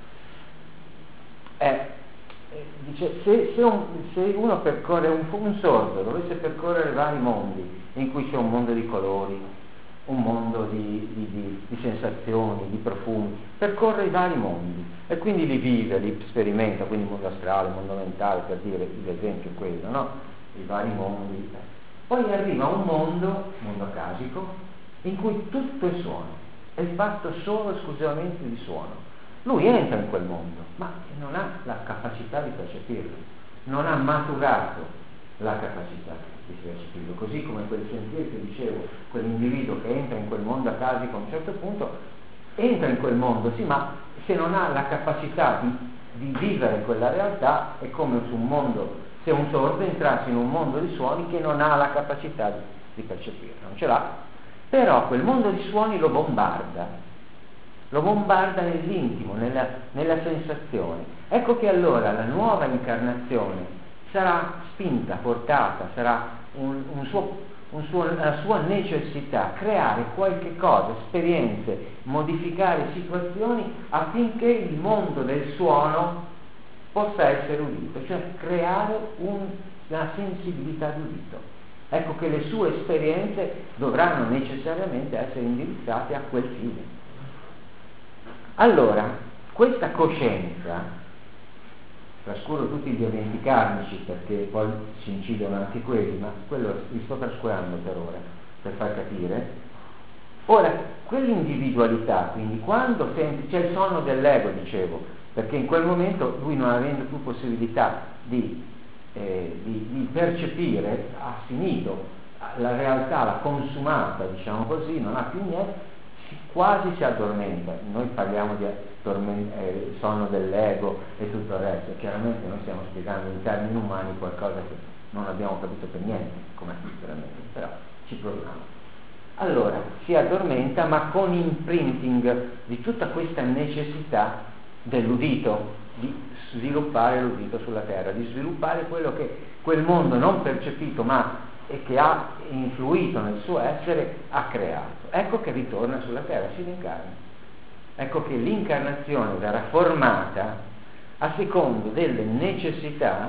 È Dice, se, se, un, se uno percorre un, un sordo dovesse percorrere vari mondi in cui c'è un mondo di colori, un mondo di, di, di, di sensazioni, di profumi, percorre i vari mondi e quindi li vive, li sperimenta, quindi il mondo astrale, il mondo mentale, per dire l'esempio è quello, no? I vari mondi. Poi arriva un mondo, mondo acasico, in cui tutto è suono, è fatto solo esclusivamente di suono. Lui entra in quel mondo, ma non ha la capacità di percepirlo, non ha maturato la capacità di percepirlo, così come quel sentire che dicevo, quell'individuo che entra in quel mondo acasico a un certo punto, entra in quel mondo, sì, ma se non ha la capacità di, di vivere quella realtà, è come su un mondo, se un sordo entrasse in un mondo di suoni che non ha la capacità di, di percepire, non ce l'ha, però quel mondo di suoni lo bombarda, lo bombarda nell'intimo, nella, nella sensazione. Ecco che allora la nuova incarnazione sarà spinta, portata, sarà un, un suo un suo, una sua necessità, creare qualche cosa, esperienze, modificare situazioni affinché il mondo del suono possa essere udito, cioè creare un, una sensibilità d'udito. Ecco che le sue esperienze dovranno necessariamente essere indirizzate a quel fine. Allora, questa coscienza, trascuro tutti gli eventi karmici perché poi si incidono anche quelli, ma quello li sto trascurando per ora, per far capire. Ora, quell'individualità, quindi quando senti, c'è il sonno dell'ego, dicevo, perché in quel momento lui, non avendo più possibilità di, eh, di, di percepire, ha finito la realtà, l'ha consumata, diciamo così, non ha più niente, quasi si addormenta. Noi parliamo di eh, sonno dell'ego e tutto il resto, chiaramente noi stiamo spiegando in termini umani qualcosa che non abbiamo capito per niente, come veramente, però ci proviamo. Allora, si addormenta, ma con imprinting di tutta questa necessità dell'udito, di sviluppare l'udito sulla terra, di sviluppare quello che quel mondo non percepito ma e che ha influito nel suo essere ha creato. Ecco che ritorna sulla terra, si rincarna. Ecco che l'incarnazione verrà formata a secondo delle necessità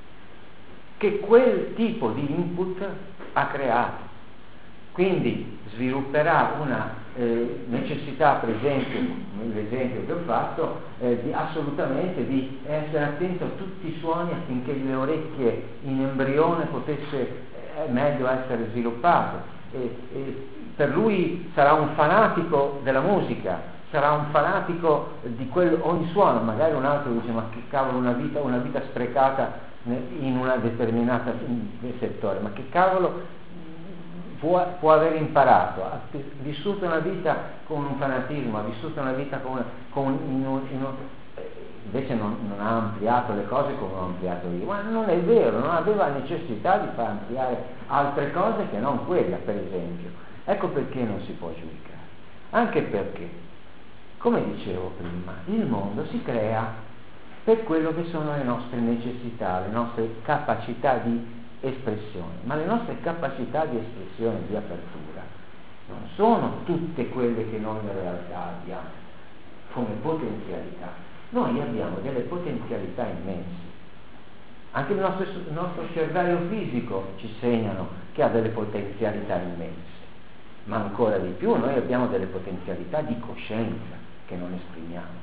che quel tipo di input ha creato. Quindi svilupperà una eh, necessità, per esempio, nell'esempio che ho fatto, eh, di, assolutamente di essere attento a tutti i suoni affinché le orecchie in embrione potesse meglio essere sviluppato. E, e per lui sarà un fanatico della musica, sarà un fanatico di quel, ogni suono. Magari un altro dice: ma che cavolo, una vita, una vita sprecata in una determinata settore, ma che cavolo può, può aver imparato? Ha vissuto una vita con un fanatismo, ha vissuto una vita con, con in un, in un, invece non, non ha ampliato le cose come ho ampliato io. Ma non è vero, non aveva necessità di far ampliare altre cose che non quella, per esempio. Ecco perché non si può giudicare. Anche perché, come dicevo prima, il mondo si crea per quello che sono le nostre necessità, le nostre capacità di espressione. Ma le nostre capacità di espressione, di apertura, non sono tutte quelle che noi in realtà abbiamo come potenzialità. Noi abbiamo delle potenzialità immense. Anche il nostro, il nostro cervello fisico ci segnano che ha delle potenzialità immense, ma ancora di più noi abbiamo delle potenzialità di coscienza che non esprimiamo.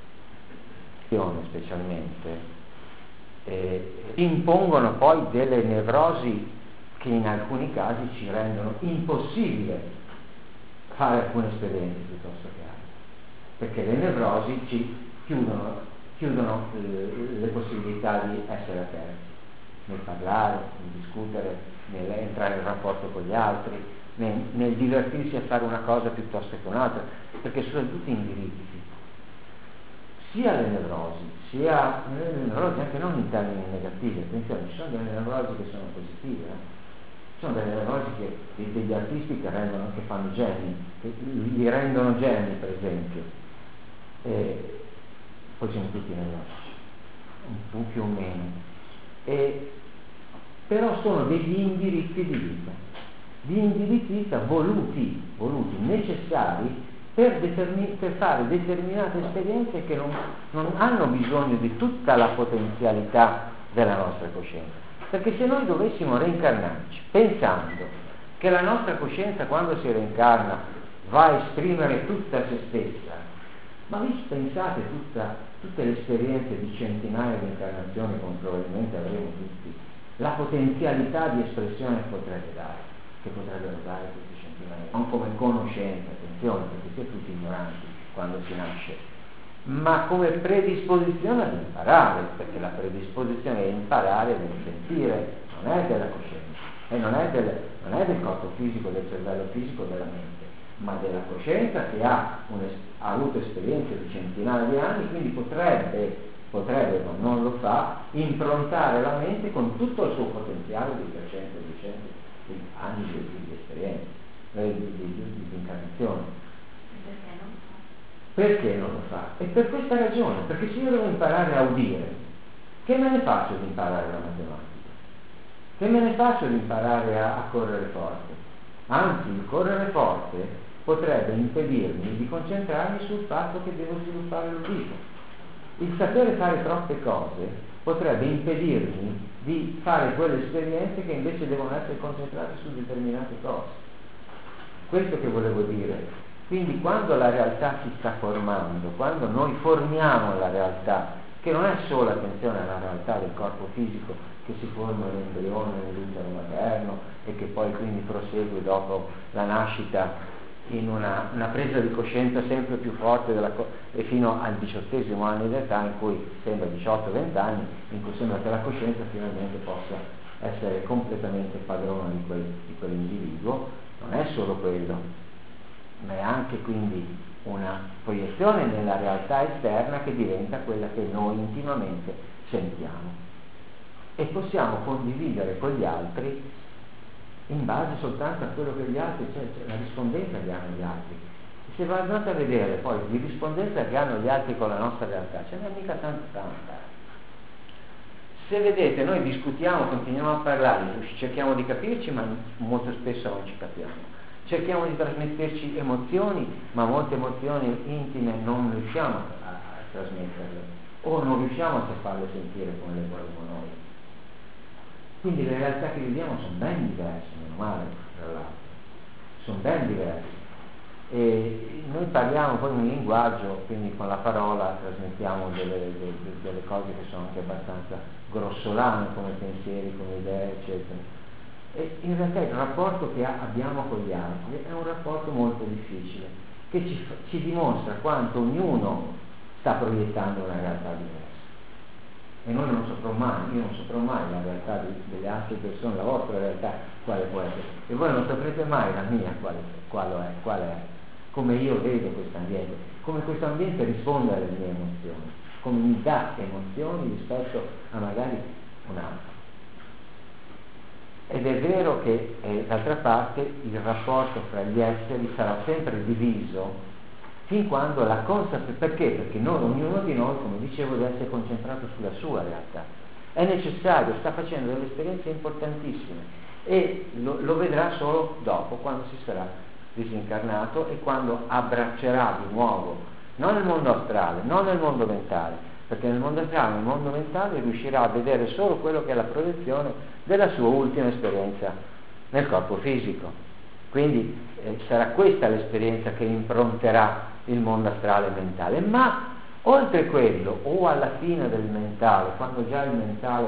Specialmente eh, impongono poi delle nevrosi che in alcuni casi ci rendono impossibile fare alcune esperienze piuttosto che altre, perché le nevrosi ci chiudono, chiudono eh, le possibilità di essere aperti nel parlare, nel discutere, nell'entrare in rapporto con gli altri, nel, nel divertirsi a fare una cosa piuttosto che un'altra, perché sono tutti indirizzi. Sia le nevrosi, sia le nevrosi anche non in termini negativi, attenzione, ci sono delle nevrosi che sono positive, eh? Ci sono delle nevrosi che, degli artisti che rendono, che fanno geni, che li rendono geni, per esempio. E poi siamo tutti nevrosi, un po' più o meno. E, però sono degli indirizzi di vita, di indirizzi di vita voluti, voluti, necessari per, determin- per fare determinate esperienze che non, non hanno bisogno di tutta la potenzialità della nostra coscienza. Perché se noi dovessimo reincarnarci pensando che la nostra coscienza quando si reincarna va a esprimere tutta se stessa, ma vi pensate tutta, tutte le esperienze di centinaia di incarnazioni come probabilmente avremo tutti, la potenzialità di espressione che potrebbe dare, che potrebbero dare queste centinaia, non come conoscenza, attenzione, perché si è tutti ignoranti quando si nasce, ma come predisposizione ad imparare, perché la predisposizione a imparare nel sentire, non è della coscienza, e non è del, non è del corpo fisico, del cervello fisico, della mente, ma della coscienza che ha, un, ha avuto esperienze di centinaia di anni, quindi potrebbe, potrebbe, ma non lo fa, improntare la mente con tutto il suo potenziale di trecento duecento anni di, di esperienza, di, di, di, di incarnazione. Perché non lo fa? E per questa ragione, perché se io devo imparare a udire, che me ne faccio di imparare la matematica? Che me ne faccio di imparare a, a correre forte? Anzi, il correre forte potrebbe impedirmi di concentrarmi sul fatto che devo sviluppare l'udito. Il sapere fare troppe cose potrebbe impedirmi di fare quelle esperienze che invece devono essere concentrate su determinate cose. Questo che volevo dire. Quindi quando la realtà si sta formando, quando noi formiamo la realtà, che non è solo, attenzione, alla realtà del corpo fisico che si forma nell'embrione, nell'utero materno e che poi quindi prosegue dopo la nascita in una, una presa di coscienza sempre più forte della co- e fino al diciottesimo anno di età, in cui sembra diciotto venti anni, in cui sembra che la coscienza finalmente possa essere completamente padrona di, quel, di quell'individuo. Non è solo quello, ma è anche quindi una proiezione nella realtà esterna che diventa quella che noi intimamente sentiamo, e possiamo condividere con gli altri in base soltanto a quello che gli altri, cioè, cioè la rispondenza che hanno gli altri. E se andate a vedere poi di rispondenza che hanno gli altri con la nostra realtà, ce n'è mica tanto tanta. Se vedete, noi discutiamo, continuiamo a parlare, cerchiamo di capirci, ma molto spesso non ci capiamo. Cerchiamo di trasmetterci emozioni, ma molte emozioni intime non riusciamo a, a trasmetterle, o non riusciamo a farle sentire come le vorremmo noi. Quindi le realtà che viviamo sono ben diverse, meno male, tra l'altro, sono ben diverse. E noi parliamo poi un linguaggio, quindi con la parola trasmettiamo delle, delle, delle cose che sono anche abbastanza grossolane, come pensieri, come idee, eccetera. E in realtà il rapporto che abbiamo con gli altri è un rapporto molto difficile, che ci, ci dimostra quanto ognuno sta proiettando una realtà diversa. E noi non saprò mai, io non saprò mai la realtà di, delle altre persone, la vostra realtà quale può essere, e voi non saprete mai la mia quale, quale è, quale è, come io vedo questo ambiente, come questo ambiente risponde alle mie emozioni, come mi dà emozioni rispetto a magari un altro. Ed è vero che eh, d'altra parte il rapporto fra gli esseri sarà sempre diviso fin quando la consapevolezza, perché? Perché noi, ognuno di noi, come dicevo, deve essere concentrato sulla sua realtà. È necessario, sta facendo delle esperienze importantissime e lo, lo vedrà solo dopo, quando si sarà disincarnato e quando abbraccerà di nuovo, non nel mondo astrale, non nel mondo mentale, perché nel mondo astrale, nel mondo mentale riuscirà a vedere solo quello che è la proiezione della sua ultima esperienza nel corpo fisico. Quindi eh, sarà questa l'esperienza che impronterà il mondo astrale e mentale, ma oltre quello, o alla fine del mentale, quando già il mentale,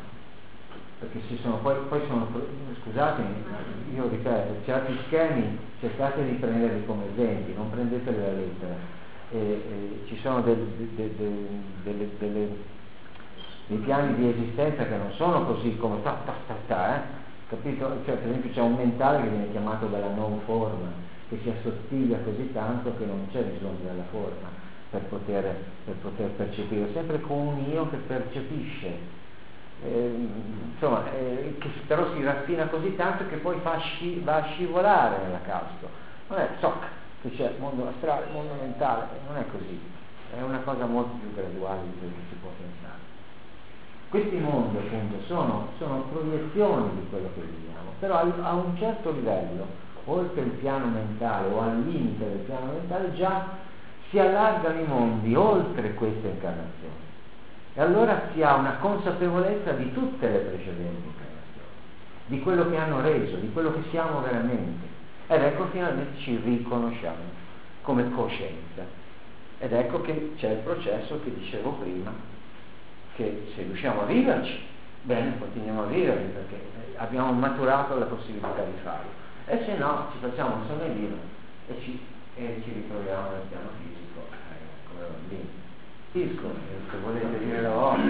perché ci sono poi, poi sono, scusatemi, io ripeto, certi schemi cercate di prenderli come esempi, non prendeteli alla lettera. E, e, ci sono del, de, de, delle, delle, dei piani di esistenza che non sono così come ta ta ta ta, eh? Capito? Cioè, per esempio c'è un mentale che viene chiamato dalla non forma, che si assottiglia così tanto che non c'è bisogno della forma per poter, per poter percepire, sempre con un io che percepisce, eh, insomma, eh, che però si raffina così tanto che poi fa sci, va a scivolare nell'acausto. Non è zoc, che c'è mondo astrale, mondo mentale, non è così, è una cosa molto più graduale di quello che si può pensare. Questi mondi appunto sono, sono proiezioni di quello che viviamo, però a un certo livello, oltre il piano mentale o al limite del piano mentale, già si allargano i mondi oltre queste incarnazioni. E allora si ha una consapevolezza di tutte le precedenti incarnazioni, di quello che hanno reso, di quello che siamo veramente. Ed ecco finalmente ci riconosciamo come coscienza. Ed ecco che c'è il processo che dicevo prima, che se riusciamo a viverci, bene, continuiamo a viverci perché abbiamo maturato la possibilità di farlo, e se no ci facciamo un sonnellino e ci, e ci ritroviamo nel piano fisico eh, come bambini. Fisco, se volete dire la vostra.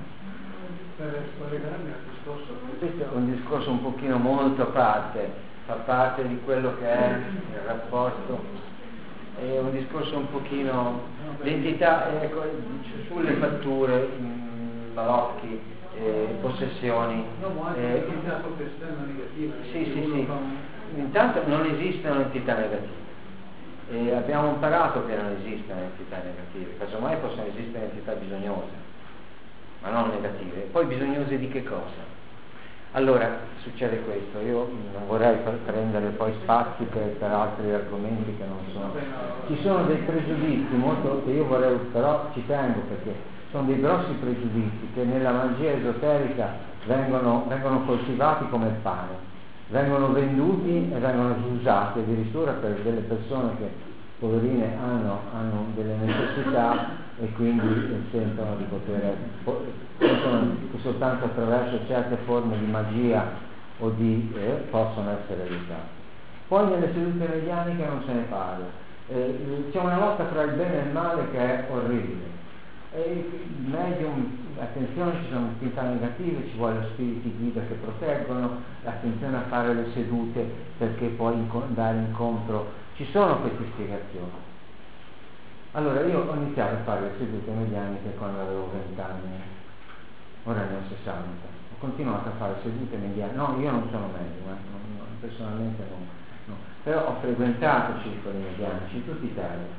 Per collegarmi al discorso, Questo è un discorso un pochino molto a parte, fa parte di quello che è il rapporto, è un discorso un pochino l'entità, ecco, sulle fatture, balocchi, eh, possessioni. no, ma anche eh, l'entità proprio esterna negativa. Sì, sì, sì. Intanto non esistono entità negative. E abbiamo imparato che non esistono entità negative, casomai possono esistere entità bisognose, ma non negative. Poi bisognose di che cosa? Allora, succede questo, io non vorrei prendere poi spazi per, per altri argomenti che non sono... Ci sono dei pregiudizi molto che io vorrei, però ci tengo perché sono dei grossi pregiudizi che nella magia esoterica vengono, vengono coltivati come il pane, vengono venduti e vengono usati addirittura per delle persone che, poverine, hanno, hanno delle necessità e quindi sentono di poter, sentono che soltanto attraverso certe forme di magia o di eh, possono essere aiutati. Poi nelle sedute medianiche non se ne parla, eh, c'è una lotta fra il bene e il male che è orribile. E il medium, attenzione, ci sono attività negative, ci vuole spiriti guida che proteggono, attenzione a fare le sedute perché poi andare incontro, ci sono queste spiegazioni. Allora io ho iniziato a fare le sedute medianiche quando avevo venti anni, ora ne ho sessanta, ho continuato a fare sedute medianiche, no, io non sono medium, eh, non, non, personalmente non, no. Però ho frequentato circoli medianici in tutta Italia.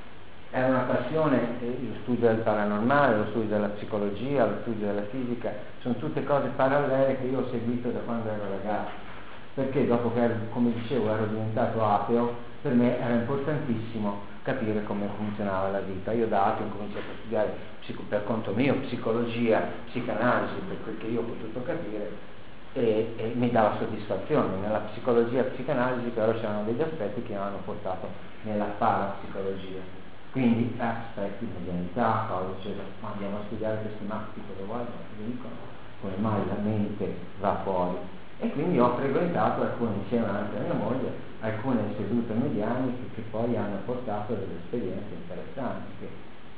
È una passione, eh, lo studio del paranormale, lo studio della psicologia, lo studio della fisica, sono tutte cose parallele che io ho seguito da quando ero ragazzo, perché dopo che, ero, come dicevo, ero diventato ateo, per me era importantissimo capire come funzionava la vita. Io da ateo ho cominciato a studiare psico, per conto mio psicologia, psicanalisi, per quel che io ho potuto capire, e, e mi dava soddisfazione. Nella psicologia e psicanalisi però c'erano degli aspetti che mi hanno portato nella parapsicologia. Quindi aspetti, medianità, cose, eccetera. Ma andiamo a studiare questi matti cosa vogliono, cosa dicono, come mai la mente va fuori. E quindi ho frequentato alcune, insieme anche a mia moglie, alcune sedute medianiche che poi hanno portato delle esperienze interessanti, che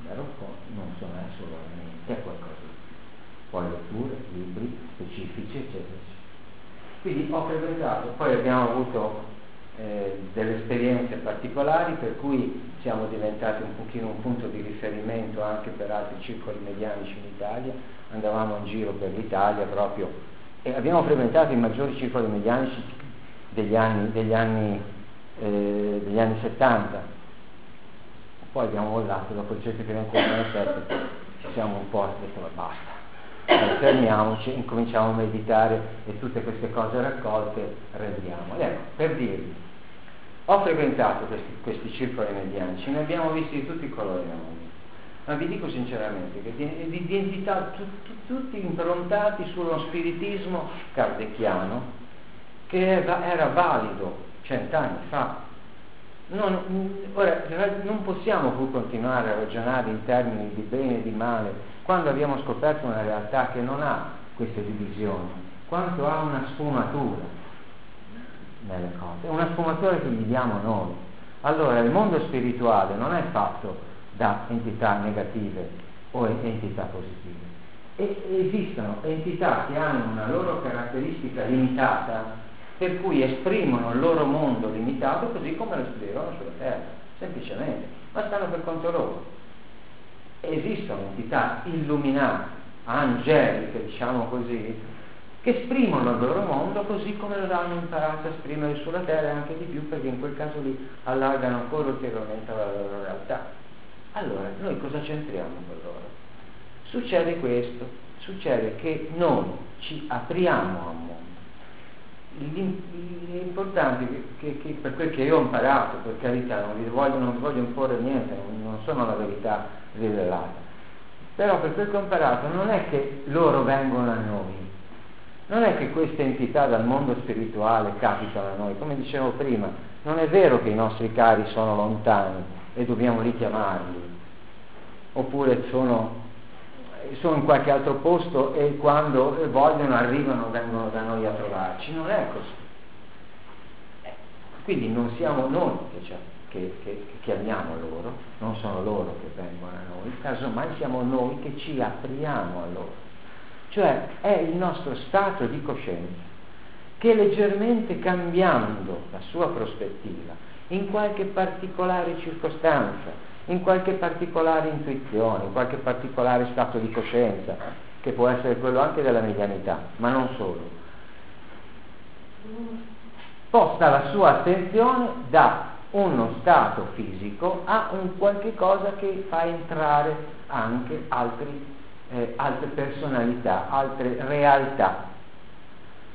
non sono solo la mente, è qualcosa di più. Poi letture, libri specifici, eccetera, eccetera. Quindi ho frequentato, poi abbiamo avuto Eh, delle esperienze particolari per cui siamo diventati un pochino un punto di riferimento anche per altri circoli medianici in Italia, andavamo in giro per l'Italia proprio e abbiamo frequentato i maggiori circoli medianici degli anni, degli anni, eh, degli anni settanta, poi abbiamo mollato dopo il centotrentanove, ci siamo un po' detto ma basta, fermiamoci, incominciamo a meditare e tutte queste cose raccolte rendiamo. Ecco, per dirvi, ho frequentato questi, questi circoli medianici, ne abbiamo visti di tutti i colori nel mondo, ma vi dico sinceramente che di, di, di entità tu, tu, tutti improntati sullo spiritismo kardeciano che era, era valido cent'anni fa. Non, ora, non possiamo più continuare a ragionare in termini di bene e di male quando abbiamo scoperto una realtà che non ha queste divisioni, quanto ha una sfumatura nelle cose, è una sfumatura che gli diamo noi. Allora il mondo spirituale non è fatto da entità negative o entità positive, e esistono entità che hanno una loro caratteristica limitata per cui esprimono il loro mondo limitato così come lo esprimono sulla terra, semplicemente, ma stanno per conto loro. Esistono entità illuminate, angeliche, diciamo così, che esprimono il loro mondo così come lo hanno imparato a esprimere sulla terra e anche di più, perché in quel caso lì allargano ancora ulteriormente la loro realtà. Allora, noi cosa c'entriamo con loro? Succede questo, succede che noi ci apriamo al mondo. L'importante che, che, che per quel che io ho imparato, per carità, non vi voglio, non vi voglio imporre niente, non sono la verità rivelata, però per quel che ho imparato non è che loro vengono a noi, non è che queste entità dal mondo spirituale capitano a noi, come dicevo prima, non è vero che i nostri cari sono lontani e dobbiamo richiamarli, oppure sono sono in qualche altro posto e quando vogliono arrivano, vengono da noi a trovarci. Non è così. Quindi non siamo noi che, cioè, che, che, che chiamiamo loro, non sono loro che vengono a noi, casomai siamo noi che ci apriamo a loro. Cioè è il nostro stato di coscienza che leggermente cambiando la sua prospettiva in qualche particolare circostanza, in qualche particolare intuizione, in qualche particolare stato di coscienza, che può essere quello anche della medianità, ma non solo, sposta la sua attenzione da uno stato fisico a un qualche cosa che fa entrare anche altri, eh, altre personalità, altre realtà.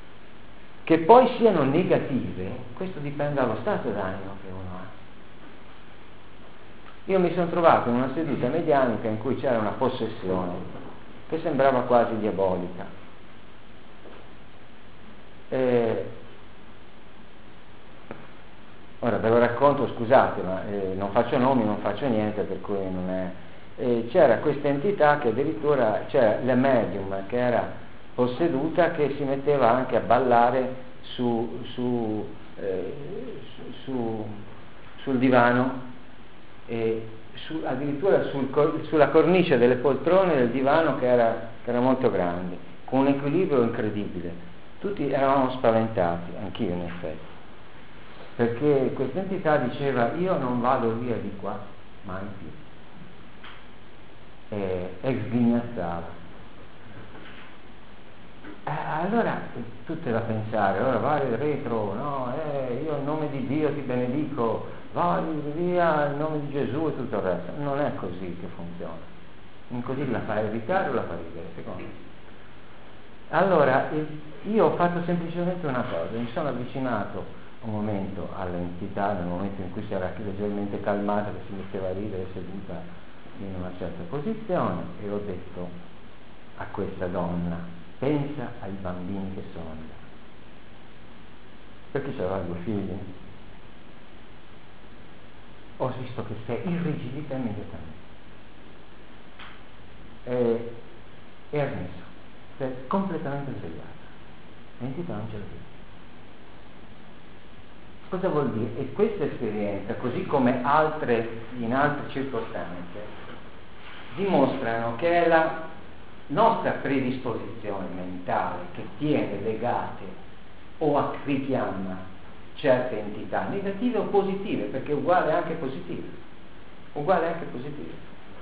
Che poi siano negative, questo dipende dallo stato d'animo che uno ha. Io mi sono trovato in una seduta medianica in cui c'era una possessione che sembrava quasi diabolica. E ora ve lo racconto, scusate, ma eh, non faccio nomi, non faccio niente, per cui non è... E c'era questa entità che addirittura, c'era la medium che era posseduta, che si metteva anche a ballare su, su, eh, su, su, sul divano, e su, addirittura sul, sulla cornice delle poltrone del divano che era, che era molto grande, con un equilibrio incredibile. Tutti eravamo spaventati, anch'io in effetti, perché questa entità diceva: io non vado via di qua mai più, e, e sghignazzava. Eh, allora tutto è da pensare, allora vai retro, no, eh, io in nome di Dio ti benedico, vai via in nome di Gesù e tutto il resto. Non è così che funziona. In così la fa evitare o la fa ridere, secondo me. Allora io ho fatto semplicemente una cosa, mi sono avvicinato un momento all'entità, nel momento in cui si era leggermente calmata, che si metteva a ridere seduta in una certa posizione, e ho detto a questa donna: pensa ai bambini che sono là. Perché c'aveva due figli. Ho visto che si è irrigidita immediatamente e, e ha smesso, si è completamente svegliata. L'entità non ce l'ha più. Cosa vuol dire? E questa esperienza, così come altre in altre circostanze, dimostrano che è la nostra predisposizione mentale che tiene legate o richiama certe entità, negative o positive, perché è uguale anche positive, uguale anche positive.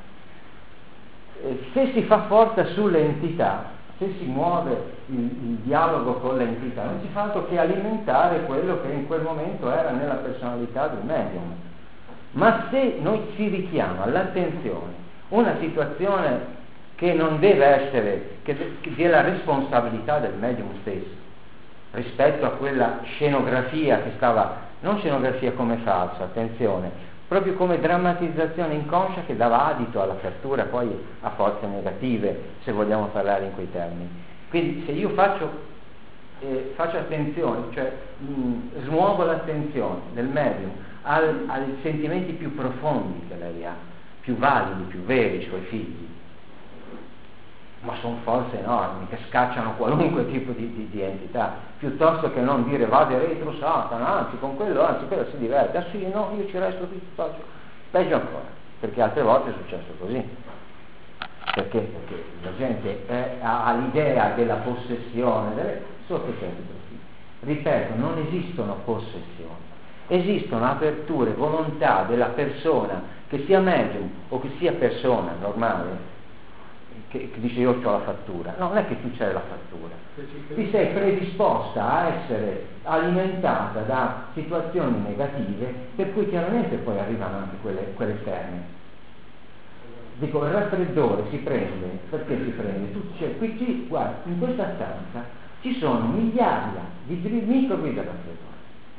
Eh, se si fa forza sulle entità, se si muove il, il dialogo con l'entità, non si fa altro che alimentare quello che in quel momento era nella personalità del medium. Ma se noi ci richiama all'attenzione una situazione che non deve essere, che è la responsabilità del medium stesso, rispetto a quella scenografia che stava, non scenografia come falso, attenzione, proprio come drammatizzazione inconscia che dava adito all'apertura poi a forze negative, se vogliamo parlare in quei termini. Quindi se io faccio, eh, faccio attenzione, cioè mh, smuovo l'attenzione del medium al, ai sentimenti più profondi che lei ha, più validi, più veri, i suoi figli, ma sono forze enormi che scacciano qualunque tipo di, di, di entità, piuttosto che non dire vada retro Satana, anzi con quello, anzi quello si diverte, ah sì, no, io ci resto qui, faccio, peggio ancora, perché altre volte è successo così, perché, perché la gente è, ha, ha l'idea della possessione, delle, sotto certi profili. Ripeto, non esistono possessioni, esistono aperture, volontà della persona, che sia medium o che sia persona normale, Che, che dice io ho la fattura. No, non è che tu c'hai la fattura, ti sei predisposta a essere alimentata da situazioni negative, per cui chiaramente poi arrivano anche quelle, quelle esterne. Dico, il raffreddore si prende, perché si prende? Tu, cioè, qui, qui, guarda, in questa stanza ci sono migliaia di microbi da raffreddore.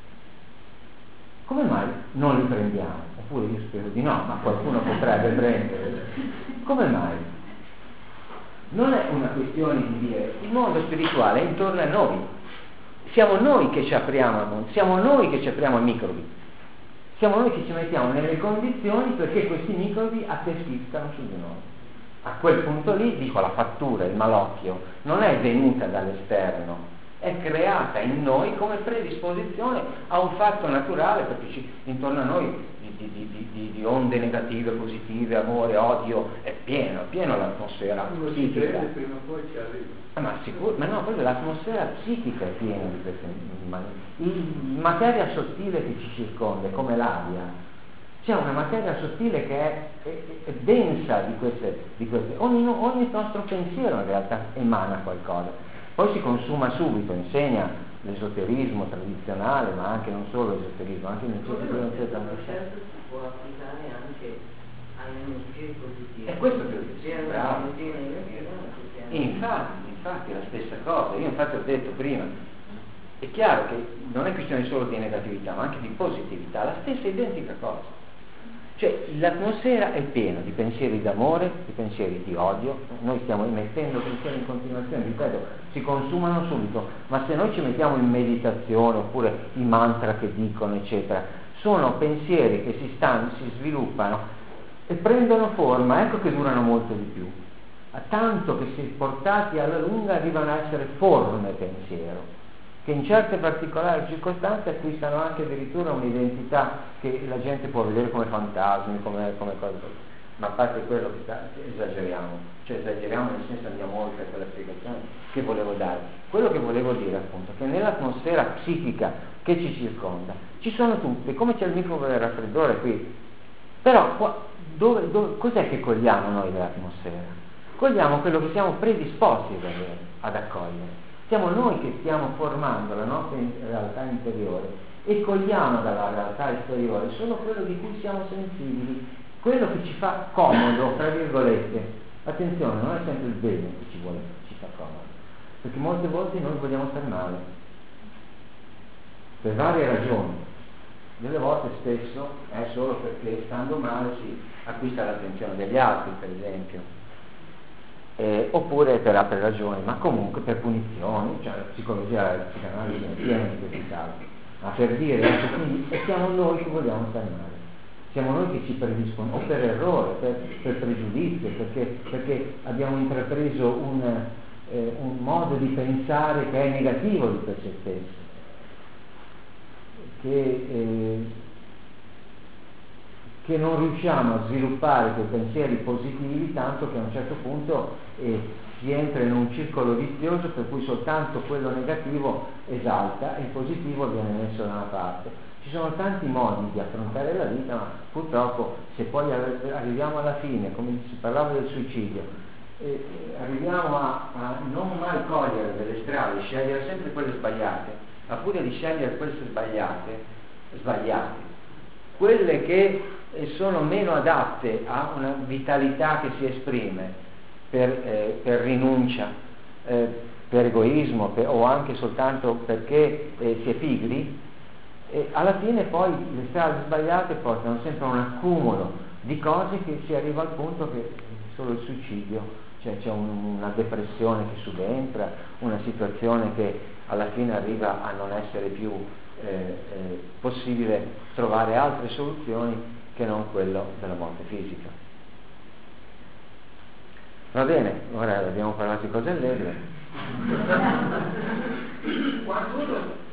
Come mai non li prendiamo? Oppure io spero di no, ma qualcuno potrebbe prendere. Come mai? Non è una questione di dire il mondo spirituale è intorno a noi, siamo noi che ci apriamo al mondo, siamo noi che ci apriamo ai microbi, siamo noi che ci mettiamo nelle condizioni perché questi microbi attestiscano su di noi. A quel punto lì, dico, la fattura, il malocchio non è venuta dall'esterno, è creata in noi come predisposizione a un fatto naturale, perché ci, intorno a noi Di, di, di, di onde negative, positive, amore, odio, è pieno, è pieno l'atmosfera psichica. Prima o poi ci arriva. Ma sicuro, ma no, proprio l'atmosfera psichica è piena di queste il materia sottile che ci circonda, come l'aria. C'è una materia sottile che è, è, è densa di queste, di queste. Ogni, ogni nostro pensiero in realtà emana qualcosa. Poi si consuma subito, insegna l'esoterismo tradizionale, ma anche non solo l'esoterismo, anche nel certo si può applicare anche alle energie positive. È questo che ho detto. C'è Bravo. un'energia negativa. Infatti, infatti è la stessa cosa. Io infatti ho detto prima, è chiaro che non è questione solo di negatività, ma anche di positività, la stessa identica cosa. Cioè l'atmosfera è piena di pensieri d'amore, di pensieri di odio, noi stiamo emettendo pensieri in continuazione, ripeto, si consumano subito, ma se noi ci mettiamo in meditazione oppure i mantra che dicono eccetera, sono pensieri che si stanno, si sviluppano e prendono forma, ecco che durano molto di più, tanto che se portati alla lunga arrivano a essere forme pensiero, che in certe particolari circostanze acquistano anche addirittura un'identità che la gente può vedere come fantasmi, come, come cose. Ma a parte quello che, che esageriamo, cioè esageriamo nel senso andiamo oltre quella spiegazione che volevo dare. Quello che volevo dire appunto è che nell'atmosfera psichica che ci circonda ci sono tutte, come c'è il microbo del raffreddore qui, però qua, dove, dove, cos'è che cogliamo noi dell'atmosfera? Cogliamo quello che siamo predisposti ad, avere, ad accogliere. Siamo noi che stiamo formando la nostra realtà interiore e cogliamo dalla realtà esteriore solo quello di cui siamo sensibili, quello che ci fa comodo, tra virgolette. Attenzione, non è sempre il bene che ci vuole, ci fa comodo, perché molte volte noi vogliamo stare male, per varie ragioni. Delle volte spesso è solo perché stando male si acquista l'attenzione degli altri, per esempio. Eh, oppure per altre ragioni, ma comunque per punizioni, cioè la psicologia, la psicanalisi è piena di questi casi, ma per dire anche quindi e siamo noi che vogliamo stare male, siamo noi che ci predisponiamo, o per errore, per, per pregiudizio, perché, perché abbiamo intrapreso un, eh, un modo di pensare che è negativo di per se stesso, che eh, che non riusciamo a sviluppare quei pensieri positivi, tanto che a un certo punto eh, si entra in un circolo vizioso per cui soltanto quello negativo esalta e il positivo viene messo da una parte. Ci sono tanti modi di affrontare la vita, ma purtroppo se poi arriviamo alla fine, come si parlava del suicidio, eh, arriviamo a, a non mai cogliere delle strade, scegliere sempre quelle sbagliate, a furia di scegliere quelle sbagliate, sbagliate, quelle che sono meno adatte a una vitalità che si esprime per, eh, per rinuncia, eh, per egoismo per, o anche soltanto perché eh, si è pigri, e alla fine poi le strade sbagliate portano sempre a un accumulo di cose che si arriva al punto che solo il suicidio, cioè c'è un, una depressione che subentra, una situazione che alla fine arriva a non essere più eh, eh, possibile trovare altre soluzioni che non quello della morte fisica. Va bene, ora abbiamo parlato di cose allegre. Quando uno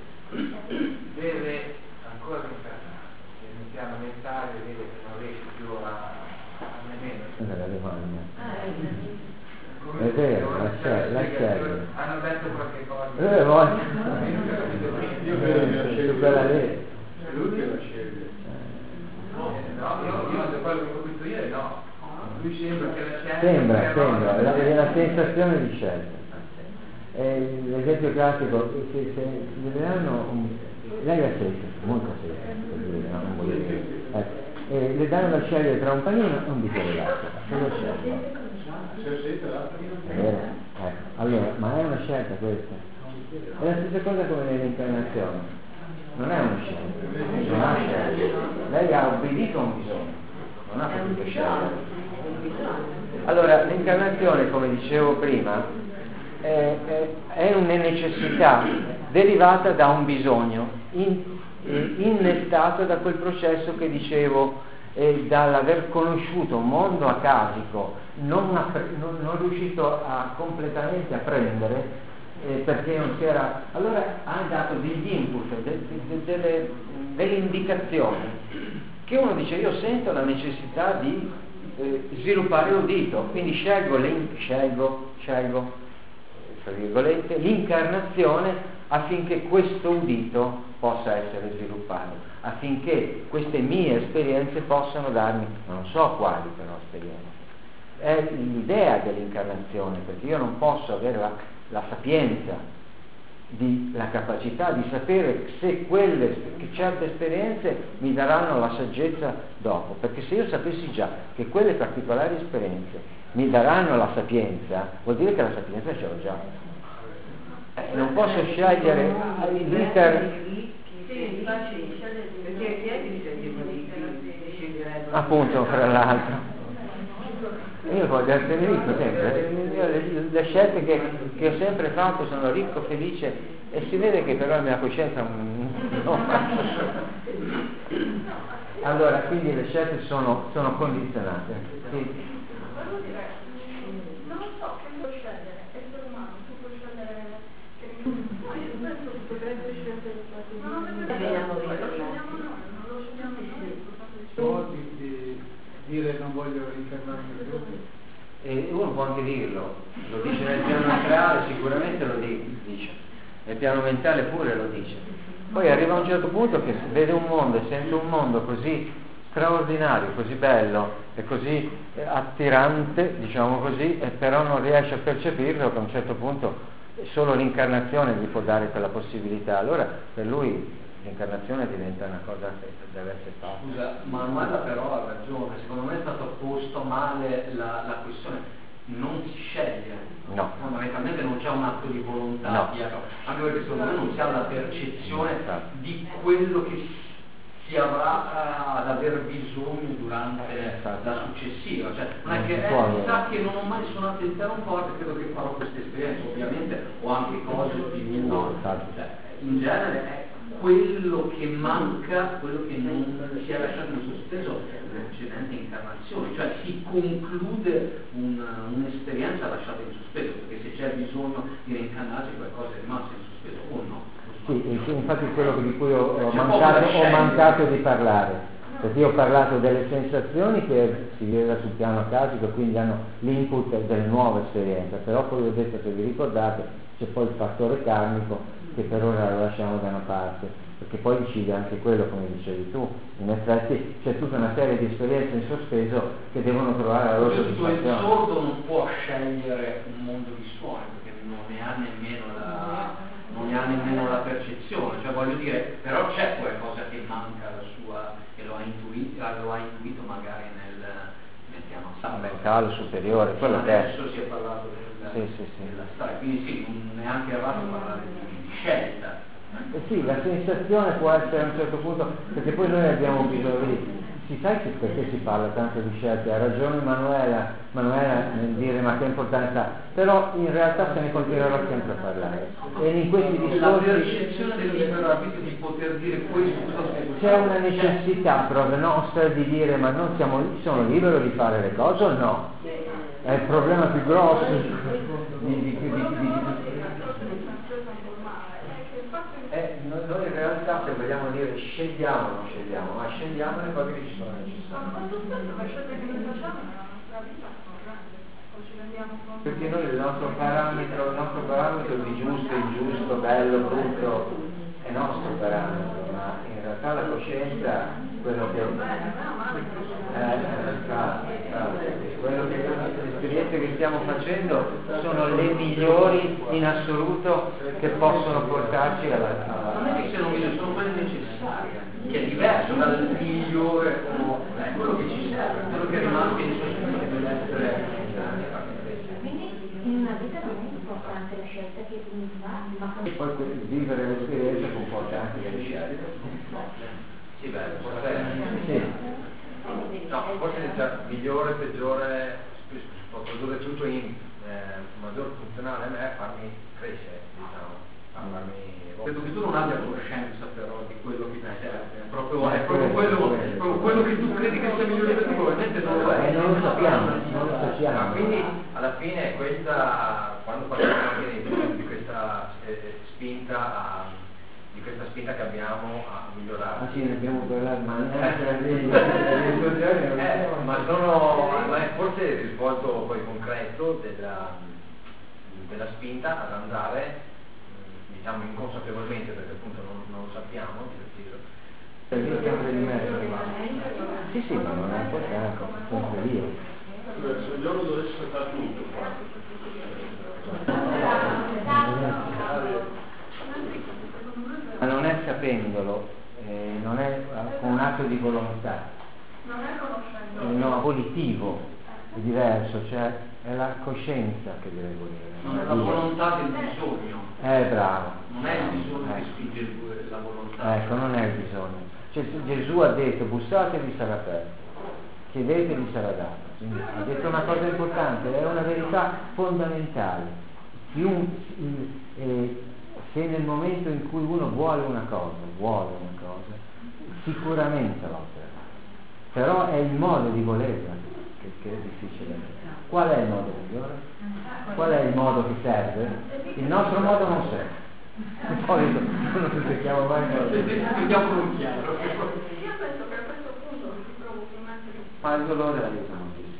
deve ancora incarnare, inizia a lamentare, vede che non riesce più a, a nemmeno. La domanda. Ah, è è vero, la sceglie, la sceglie. Hanno detto qualche cosa. Eh, voglio. Io credo che la sceglie. Su quella lì. È lui che la sceglie. No, io, io da quello che ho capito io no. Lui sembra che la scelta. Sembra, sembra, la, è la sensazione di scelta. Eh, l'esempio classico, se, se le danno un, lei ha scelta, molto scelta, per dire, no? Non voglio dire. Ecco. Eh, le danno da scegliere tra un panino e un bicchiere d'acqua, se lo sceglie. Se siete l'altro. Eh, ecco. Allora, ma è una scelta questa? È la stessa cosa come nell'incarnazione. Non è una scelta, non ha scelta. Lei ha obbedito a un bisogno, non ha potuto scegliere. Allora, l'incarnazione, come dicevo prima, è, è, è una necessità derivata da un bisogno, in, innestato da quel processo che dicevo, eh, dall'aver conosciuto un mondo acasico, non, non, non riuscito a completamente a prendere, Eh, perché non si era, allora ha dato degli input, de, de, delle, delle indicazioni che uno dice io sento la necessità di eh, sviluppare l'udito, quindi scelgo, scelgo, scelgo tra virgolette, l'incarnazione affinché questo udito possa essere sviluppato, affinché queste mie esperienze possano darmi, non so quali però esperienze. È l'idea dell'incarnazione, perché io non posso avere la la sapienza, di, la capacità di sapere se quelle che certe esperienze mi daranno la saggezza dopo, perché se io sapessi già che quelle particolari esperienze mi daranno la sapienza, vuol dire che la sapienza ce l'ho già. Eh, non posso scegliere l'iter. Sì, facile, perché chi è che sceglie di sceglierebbe? Appunto, fra l'altro. Io voglio essere ricco sempre. Io le, le scelte che, che ho sempre fatto sono ricco, felice, e si vede che però la mia coscienza non fa. Allora, quindi le scelte sono, sono condizionate. Sì. Non lo so, che può scegliere, essere umano, tu puoi scegliere che no, io penso che potrebbe scegliere qualcosa. No, non Vediamo lo che scegliamo noi, non lo scegliamo noi. Modi di dire non voglio rincarnarmi più. E uno può anche dirlo, lo dice nel piano astrale, sicuramente lo dice, nel piano mentale pure lo dice. Poi arriva a un certo punto che vede un mondo e sente un mondo così straordinario, così bello e così attirante, diciamo così, e però non riesce a percepirlo, che a un certo punto solo l'incarnazione gli può dare quella possibilità. Allora per lui l'incarnazione diventa una cosa che deve essere fatta. Scusa, Manuela però ha ragione, secondo me è stato posto male la, la questione. Non si sceglie, no. Fondamentalmente non c'è un atto di volontà no. dietro, anche perché secondo me non si ha la percezione no. di quello che si avrà ad aver bisogno durante la successiva, cioè non è che eh, mi sa che non ho mai suonato il pianoforte, credo che farò questa esperienza, ovviamente ho anche cose più, no, cioè, in genere è quello che manca, quello che non si è lasciato in sospeso nelle precedenti incarnazioni, cioè si conclude un, un'esperienza lasciata in sospeso, perché se c'è bisogno di reincarnarsi qualcosa è rimasto in sospeso o no? Sì, infatti quello di cui ho, ho, mancato, ho mancato di parlare, perché io ho parlato delle sensazioni che si vede sul piano akashico, quindi hanno l'input delle nuove esperienze, però poi ho detto, se vi ricordate, c'è poi il fattore karmico che per ora lo lasciamo da una parte, perché poi decide anche quello, come dicevi tu. In effetti c'è tutta una serie di esperienze in sospeso che devono trovare la loro soddisfazione. Il sordo non può scegliere un mondo di suoni, perché non ne ha nemmeno la, non ne ha nemmeno la percezione, cioè voglio dire, però c'è qualcosa che manca alla sua, e lo ha intuito, lo ha intuito magari nel, nel piano mentale superiore, quello che è. Adesso si è parlato del, sì, sì, sì. della storia, quindi sì, non è anche errato parlare di scelta. Eh sì, la sensazione può essere a un certo punto, perché poi noi abbiamo bisogno di, si sa che perché si parla tanto di scelte, ha ragione Manuela, Manuela nel dire ma che importanza ha, però in realtà se ne continuerò sempre a parlare. E in questi discorsi la percezione del libero arbitrio di poter dire questo, c'è una necessità proprio nostra di dire ma non siamo, sono libero di fare le cose o no? È il problema più grosso di, di, di, di, di Eh, noi, noi in realtà, se vogliamo dire scegliamo, non scegliamo, ma scegliamo le cose che ci sono necessarie. Ma molto spesso le scelte che noi facciamo nella nostra vita sono grandi, o ci rendiamo conto. Perché noi il nostro parametro, il nostro parametro di giusto, ingiusto, bello, brutto, è il nostro parametro, ma in realtà la coscienza, quello che eh, quello che le esperienze che stiamo facendo sono le migliori in assoluto che possono portarci alla, alla... non è che siano migliori, sono quelle necessarie, che è diverso dal migliore, o è quello che ci serve, quello che è rimasto in sospeso che deve essere. Quindi in una vita non è importante la scelta che mi fa, ma e poi vivere l'esperienza comporta anche delle scelte. Sì, beh, forse, sì. no, forse già migliore, peggiore, può produrre tutto in eh, maggior funzionale a me, farmi crescere, diciamo, farmi... Credo che tu non abbia coscienza però di quello che ti serve, proprio, è proprio quello, proprio quello che tu credi che sia migliore per te, probabilmente non lo è. Eh, non lo sappiamo, non lo sappiamo. Ma quindi alla fine questa, quando parliamo anche di, di questa eh, spinta a, di questa spinta che abbiamo a migliorare. Ma sì, ne abbiamo parlato, ma eh, ma sono ma è forse il risvolto poi concreto della, della spinta ad andare, diciamo inconsapevolmente, perché appunto non, non lo sappiamo di preciso. Sì, sì, ma non è importante, sempre io. Se il giorno dovesse fare tutto, ma non è sapendolo, eh, non è con un atto di volontà, Non è conoscendo. eh, no, volitivo, è diverso, cioè è la coscienza che deve volere. Non è la volontà del bisogno. Eh, bravo. Non è il bisogno Eh. che spinge la volontà. Ecco, non è il bisogno. Cioè, Gesù ha detto: bussate e vi sarà aperto, chiedete e vi sarà dato. Quindi ha detto una cosa importante, è una verità fondamentale. Più, eh, se nel momento in cui uno vuole una cosa, vuole una cosa, sicuramente lo otterrà. Però è il modo di volerla che, che è difficile. Qual è il modo migliore? Qual è il modo che serve? Il nostro modo non serve. Di solito non ci cerchiamo mai Vediamo non chiaro. Io penso che a questo punto si provochi un altro. ma il dolore aiuta moltissimo.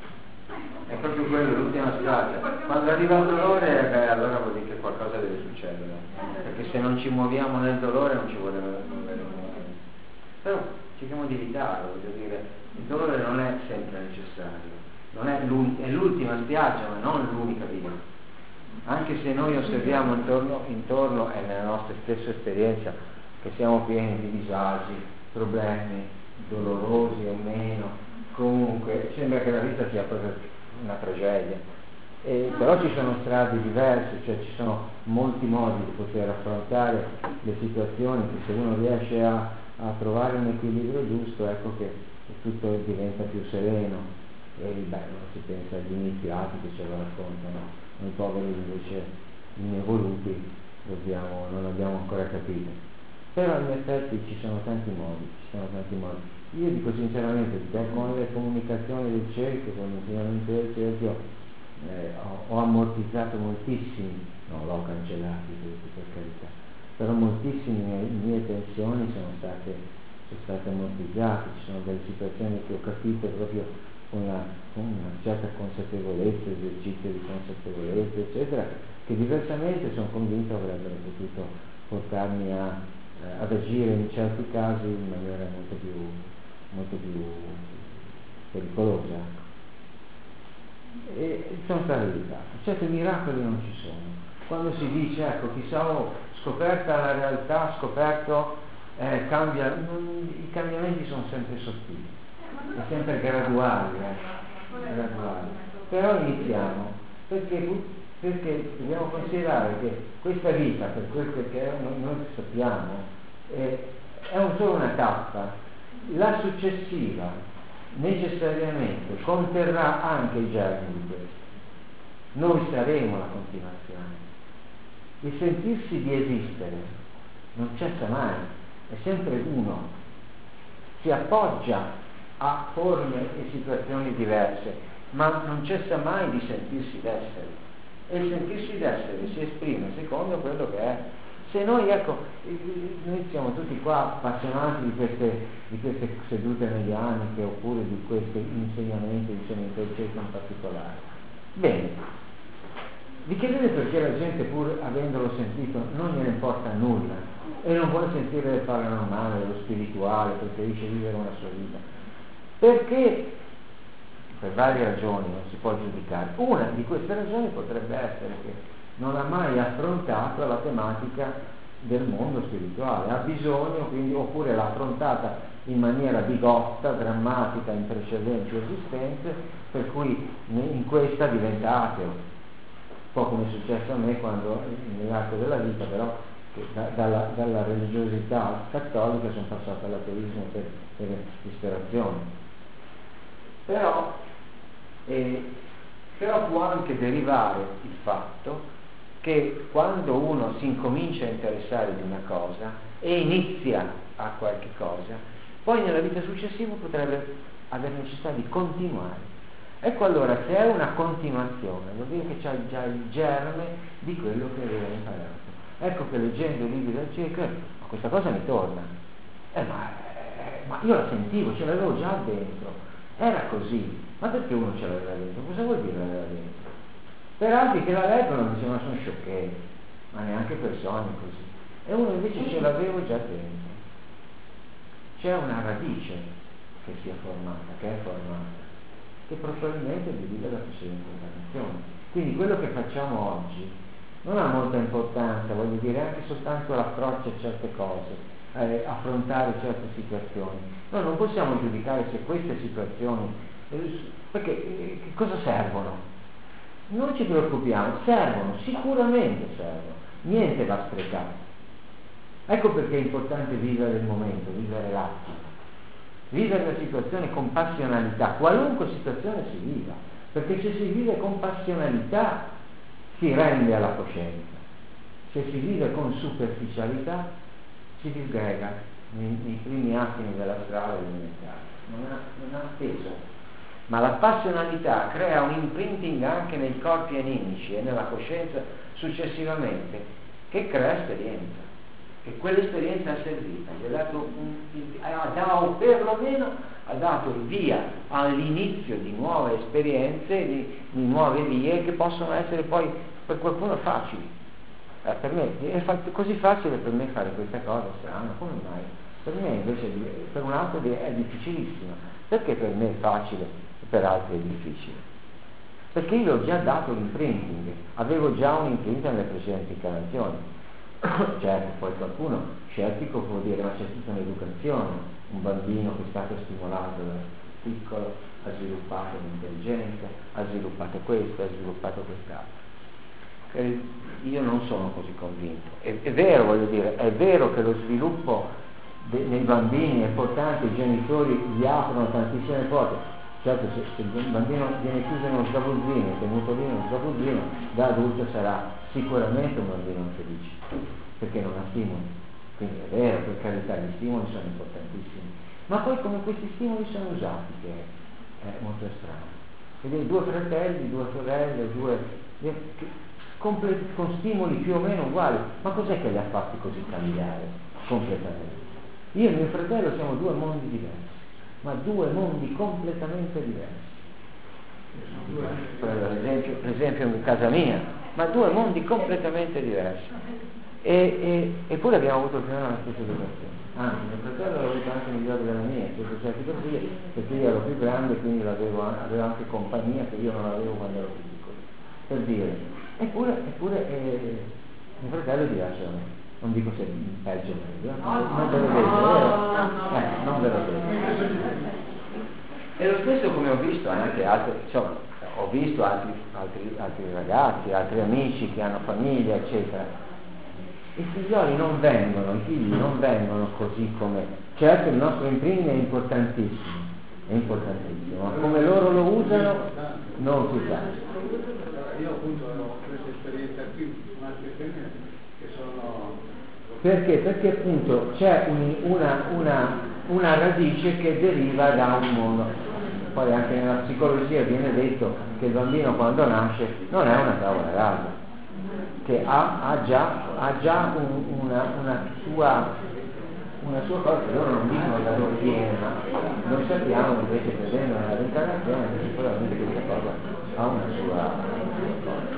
È proprio quello, l'ultima spiaggia. Quando arriva il dolore, beh, allora vuol dire che qualcosa deve succedere. Perché se non ci muoviamo nel dolore non ci vuole muovere. Però cerchiamo di evitarlo, voglio dire, il dolore non è sempre necessario, non è, è l'ultima spiaggia, ma non l'unica via. Anche se noi osserviamo intorno, intorno e nella nostra stessa esperienza che siamo pieni di disagi, problemi, dolorosi o meno, comunque sembra che la vita sia proprio una tragedia. E, però ci sono strade diverse, cioè ci sono molti modi di poter affrontare le situazioni, che se uno riesce a, a trovare un equilibrio giusto, ecco che tutto diventa più sereno. E beh, si pensa agli iniziati che ce lo raccontano, noi poveri invece inevoluti dobbiamo, non abbiamo ancora capito. Però in effetti ci sono tanti modi, ci sono tanti modi. Io dico sinceramente, con le comunicazioni del cerchio, con l'insegnamento del cerchio, eh, ho, ho ammortizzato moltissimi, non l'ho cancellati tutti per carità, però moltissime mie tensioni sono state, sono state ammortizzate, ci sono delle situazioni che ho capito proprio con una, con una certa consapevolezza, esercizio di consapevolezza, eccetera, che diversamente sono convinto avrebbero potuto portarmi a, eh, ad agire in certi casi in maniera molto più, molto più pericolosa. E sono stati aiutati. Certi miracoli non ci sono. Quando si dice, ecco, chissà, oh, scoperta la realtà, scoperto, eh, cambia, non, i cambiamenti sono sempre sottili. È sempre graduale, eh? graduale. Però iniziamo, perché, perché dobbiamo considerare che questa vita, per quel che è, noi, noi sappiamo, eh, è un solo una tappa. La successiva necessariamente conterrà anche i germi di questo. Noi saremo la continuazione. Il sentirsi di esistere non cessa mai, è sempre uno, si appoggia a forme e situazioni diverse, ma non cessa mai di sentirsi d'essere. E il sentirsi d'essere si esprime secondo quello che è. Se noi, ecco, noi siamo tutti qua appassionati di queste, di queste sedute medianiche oppure di questi insegnamenti di Semintercetto in particolare. Bene, vi chiedete perché la gente, pur avendolo sentito, non gliene importa nulla e non vuole sentire del paranormale, dello spirituale, preferisce vivere una sua vita. Perché? Per varie ragioni, non si può giudicare. Una di queste ragioni potrebbe essere che non ha mai affrontato la tematica del mondo spirituale, ha bisogno quindi, oppure l'ha affrontata in maniera bigotta, drammatica in precedenti esistenze, per cui in questa diventa ateo, un po' come è successo a me quando nell'arco della vita, però che da, dalla, dalla religiosità cattolica sono passato all'ateismo per, per disperazione. Però, eh, però può anche derivare il fatto che quando uno si incomincia a interessare di una cosa e inizia a qualche cosa, poi nella vita successiva potrebbe avere necessità di continuare. Ecco allora, se è una continuazione, vuol dire che c'è già il germe di quello che aveva imparato. Ecco che leggendo i libri del cerchio, ma questa cosa mi torna. Eh, ma, eh, ma io la sentivo, ce l'avevo già dentro, era così. Ma perché uno ce l'aveva dentro? Cosa vuol dire l'aveva dentro? Per altri che la leggono dicono ma sono sciocchetti, ma neanche persone così. E uno invece ce l'avevo già dentro. C'è una radice che si è formata, che è formata, che probabilmente deriva da precedenti incarnazioni. Quindi quello che facciamo oggi non ha molta importanza, voglio dire, anche soltanto l'approccio a certe cose, eh, affrontare certe situazioni. Noi non possiamo giudicare se queste situazioni, eh, perché eh, che cosa servono? Non ci preoccupiamo, servono, sicuramente servono, niente va sprecato. Ecco perché è importante vivere il momento, vivere l'attimo, vivere la situazione con passionalità, qualunque situazione si viva, perché se si vive con passionalità si rende alla coscienza, se si vive con superficialità si disgrega nei, nei primi attimi della strada elementare, non ha, non ha peso. Ma la passionalità crea un imprinting anche nei corpi animici e nella coscienza successivamente, che crea esperienza, e quell'esperienza è servita, gli ha dato un, ha dato, perlomeno ha dato il via all'inizio di nuove esperienze, di, di nuove vie che possono essere poi per qualcuno facili. Eh, per me è fa- così facile per me fare questa cosa strana, come mai? Per me invece per un altro è difficilissimo. Perché per me è facile? Per altri è difficile, perché io ho già dato l'imprinting, avevo già un'imprinta nelle precedenti incarnazioni. Certo, poi qualcuno scettico può dire ma c'è tutta un'educazione, un bambino che è stato stimolato da piccolo, ha sviluppato l'intelligenza, ha sviluppato questo, ha sviluppato quest'altro. Eh, io non sono così convinto. È, è vero, voglio dire, è vero che lo sviluppo de- nei bambini è importante, i genitori gli aprono tantissime porte. Certo, se, se il bambino viene chiuso in uno sgabuzzino, tenuto lì in uno sgabuzzino, da adulto sarà sicuramente un bambino infelice, perché non ha stimoli. Quindi è vero, per carità, gli stimoli sono importantissimi, ma poi come questi stimoli sono usati, che è, è molto strano. Quindi due fratelli, due sorelle, due che, con, con stimoli più o meno uguali, ma cos'è che li ha fatti così cambiare completamente? Io e mio fratello siamo due mondi diversi, ma due mondi completamente diversi. Per esempio, per esempio in casa mia, ma due mondi completamente diversi. E, e, eppure abbiamo avuto più o meno la stessa educazione. Anzi, mio fratello l'ha avuto anche migliore della mia, sotto certi profili, perché io ero più grande, quindi l'avevo, avevo anche compagnia che io non avevo quando ero più piccolo. Per dire, eppure, eppure eh, mio fratello è diverso da me. Non dico se peggio o meglio, no, non ve lo vedo, vero? Eh, non ve lo vedo. E lo stesso come ho visto anche altri, insomma, ho visto altri, altri, altri ragazzi, altri amici che hanno famiglia, eccetera. I figlioli non vengono, i figli non vengono così come. Certo il nostro impegno è importantissimo, è importantissimo, ma come loro lo usano non si sa. Io appunto ho questa esperienza qui, un'altra esperienza che sono. Perché? Perché appunto c'è un, una, una, una radice che deriva da un mondo. Poi anche nella psicologia viene detto che il bambino quando nasce non è una tavola rasa, che ha, ha già, ha già un, una, una, sua, una sua cosa, loro non dicono da dove viene, ma noi sappiamo invece credendo nella reincarnazione che sicuramente questa cosa ha una sua cosa.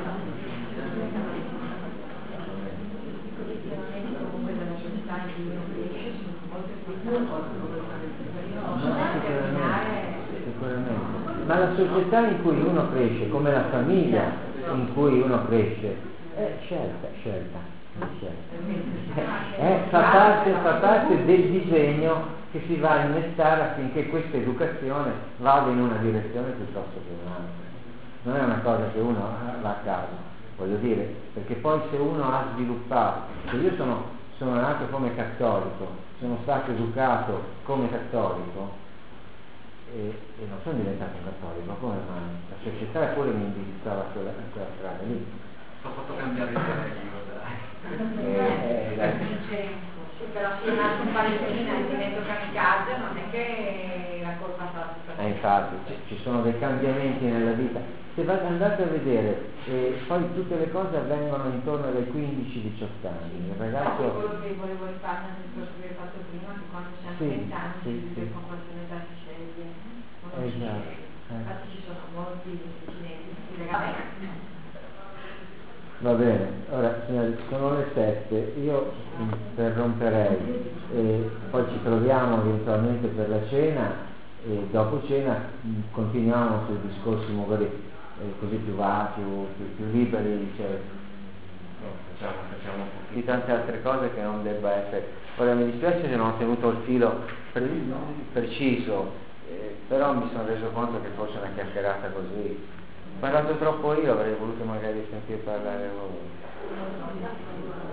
Sicuramente, ma la società in cui uno cresce, come la famiglia in cui uno cresce, è scelta, scelta, scelta. Eh, fa, parte, fa parte del disegno che si va a innestare affinché questa educazione vada in una direzione piuttosto che un'altra. Non è una cosa che uno va a caso, voglio dire, perché poi se uno ha sviluppato, se io sono, sono nato come cattolico, sono stato educato come cattolico e, e non sono diventato un cattolico, ma come mai? La società pure mi indirizzava a quella, a quella strada lì. Ho fatto cambiare idea io, dai. Eh, eh, però se è nato in Palestina e divento kamikaze non è che la colpa sta tutta. eh, infatti ci, ci sono dei cambiamenti nella vita. Se andate a vedere, eh, poi tutte le cose avvengono intorno ai quindici diciotto anni. Il ragazzo. No, quello che volevo rifare nel discorso che hai fatto prima, che quando si hanno Sì, venti anni sì, si vive sì. con qualche età si sceglie. Non si Esatto, sceglie. eh. Infatti ci sono molti cinesi che si legano. Va bene, ora signori, sono le sette, io interromperei, e poi ci troviamo eventualmente per la cena e dopo cena mh, continuiamo sui discorsi magari eh, così più va, più, più, più liberi, cioè, no, facciamo, facciamo di tante altre cose che non debba essere. Ora mi dispiace se non ho tenuto il filo pre- preciso, eh, però mi sono reso conto che forse una chiacchierata così. Ho parlato troppo io, avrei voluto magari sentire parlare voi.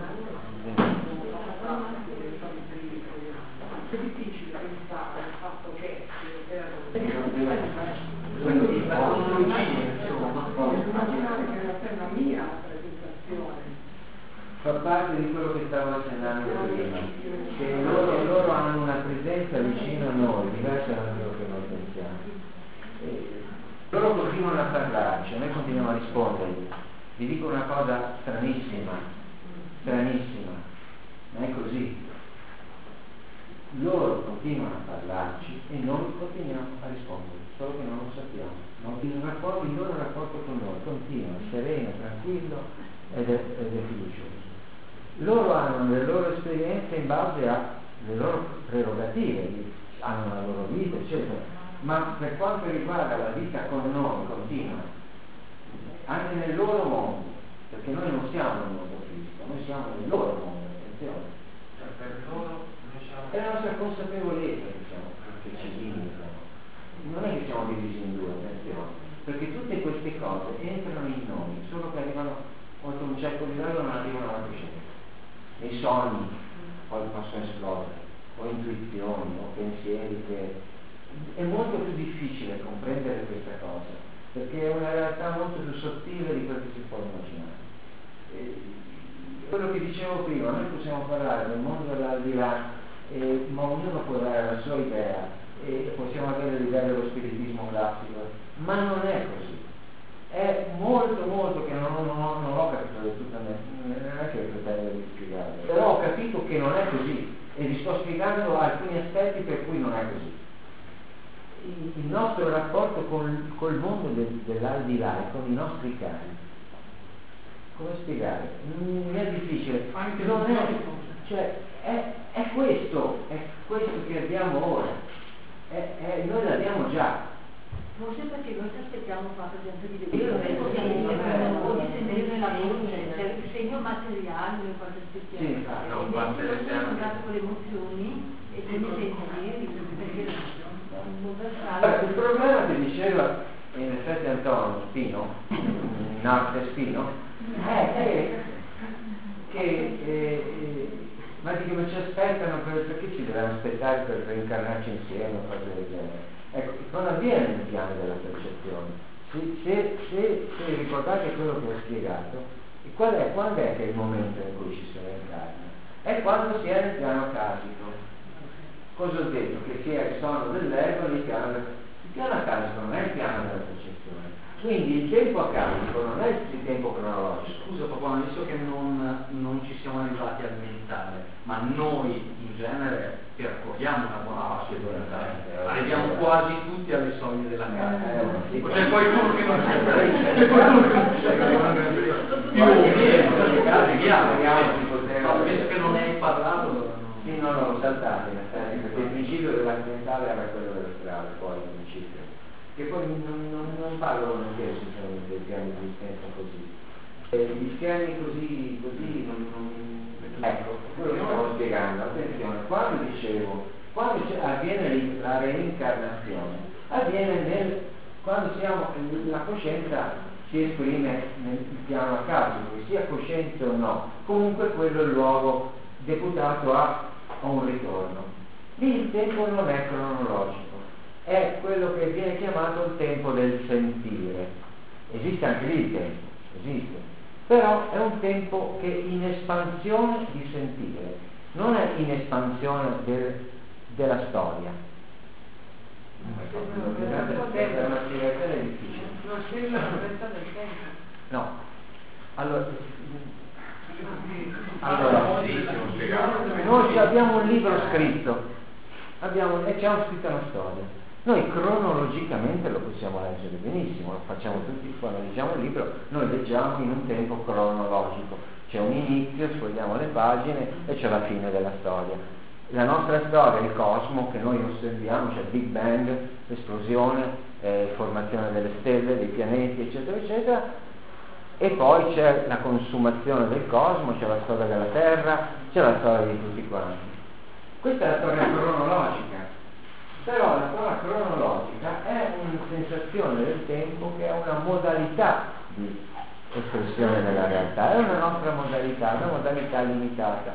fa parte di quello che stavo accennando prima, che loro, loro hanno una presenza vicino a noi, diversa da quello che noi pensiamo. E loro continuano a parlarci, noi continuiamo a rispondergli. Vi dico una cosa stranissima, stranissima, ma è così. Loro continuano a parlarci e noi continuiamo a rispondere, solo che non lo sappiamo. No? Il, rapporto, il loro rapporto con noi continua, sereno, tranquillo ed è, ed è fiducioso. Loro hanno le loro esperienze in base alle loro prerogative, hanno la loro vita, eccetera. Ma per quanto riguarda la vita con noi, continua, anche nel loro mondo, perché noi non siamo nel mondo fisico, noi siamo nel loro mondo, attenzione. Cioè, per loro È la nostra consapevolezza che siamo, che ci limita. Non è che siamo divisi in due, attenzione, perché tutte queste cose entrano in noi, solo che arrivano oltre un certo livello, non arrivano alla coscienza. I sogni poi possono esplodere, o intuizioni, o pensieri che... È molto più difficile comprendere questa cosa, perché è una realtà molto più sottile di quello che si può immaginare. E quello che dicevo prima, noi possiamo parlare del mondo dell'aldilà, Eh, ma ognuno può dare la sua idea e possiamo avere l'idea dello spiritismo classico, ma non è così. È molto molto che non, non, non, non ho capito del tutto, non è che pretendo di spiegare, però ho capito che non è così e vi sto spiegando alcuni aspetti per cui non è così. Il, il nostro rapporto col, col mondo del, dell'aldilà e con i nostri cari, come spiegare? Non è difficile, anche non è, cioè è, è questo, è questo che abbiamo ora, è, è, noi l'abbiamo già. Forse perché noi ci aspettiamo qua per esempio di vedere, io penso che o di sentire nella voce, cioè il segno materiale noi quando aspettiamo. Sì, infatti, e invece noi siamo andati con le emozioni e quindi pensieri, perché non allora, il problema che diceva in effetti Antonio Spino, in arte Spino, è che, che eh, ma di come ci aspettano, per, perché ci dobbiamo aspettare per reincarnarci insieme o cose del genere? Ecco, non avviene nel piano della percezione. Se, se, se, se ricordate quello che ho spiegato, qual è, quando è che è il momento in cui ci si reincarna? È quando si è nel piano casico. Cosa ho detto? Che sia il sonno dell'ego nel piano del... Il piano casico non è il piano della percezione. Quindi il tempo accadico non è il tempo cronologico. Scusa papà, visto che non, non ci siamo arrivati al mentale, ma noi in genere percorriamo una buona parte del mentale, arriviamo quasi tutti alle soglie della casa. Eh, o c'è qualcuno che non c'è, c'è qualcuno che non c'è, più o meno, arriviamo, visto che non hai parlato. Sì, no, no, saltate, perché il principio dell'accidentale era quello della strada, poi il principio. Che poi non, non, non parlo volentieri sinceramente dei piani di esistenza così. Eh, gli schemi così, così non, non... Ecco, quello che stavo spiegando, attenzione, quando dicevo, quando avviene la reincarnazione, avviene nel, quando siamo, la coscienza si esprime nel piano accadico, sia cosciente o no, comunque quello è il luogo deputato a, a un ritorno. Lì il tempo non è cronologico, è quello che viene chiamato il tempo del sentire. Esiste anche lì il tempo, esiste, però è un tempo che è in espansione di sentire, non è in espansione del, della storia. È una spiegazione difficile. Non sembra la durezza del tempo. No. Allora, allora noi abbiamo un libro scritto, abbiamo, e c'è scritto una storia. Noi cronologicamente lo possiamo leggere benissimo, lo facciamo tutti quando leggiamo il libro, noi leggiamo in un tempo cronologico, c'è un inizio, sfogliamo le pagine e c'è la fine della storia. La nostra storia, il cosmo che noi osserviamo, c'è il Big Bang, l'esplosione, eh, formazione delle stelle, dei pianeti, eccetera, eccetera, e poi c'è la consumazione del cosmo, c'è la storia della Terra, c'è la storia di tutti quanti. Questa è la storia cronologica. Però la storia cronologica è una sensazione del tempo che è una modalità di espressione della realtà, è una nostra modalità, una modalità limitata.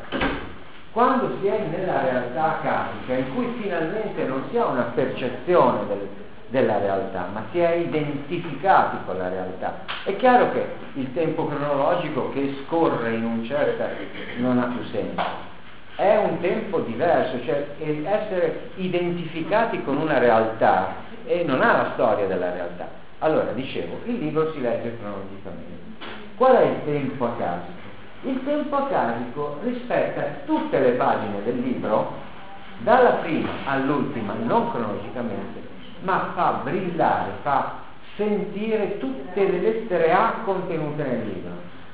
Quando si è nella realtà casica, in cui finalmente non si ha una percezione del, della realtà, ma si è identificati con la realtà. È chiaro che il tempo cronologico che scorre in un certo non ha più senso. È un tempo diverso, cioè essere identificati con una realtà e non ha la storia della realtà. Allora, dicevo, il libro si legge cronologicamente. Qual è il tempo acasico? Il tempo acasico rispetta tutte le pagine del libro, dalla prima all'ultima, non cronologicamente, ma fa brillare, fa sentire tutte le lettere A contenute nel libro.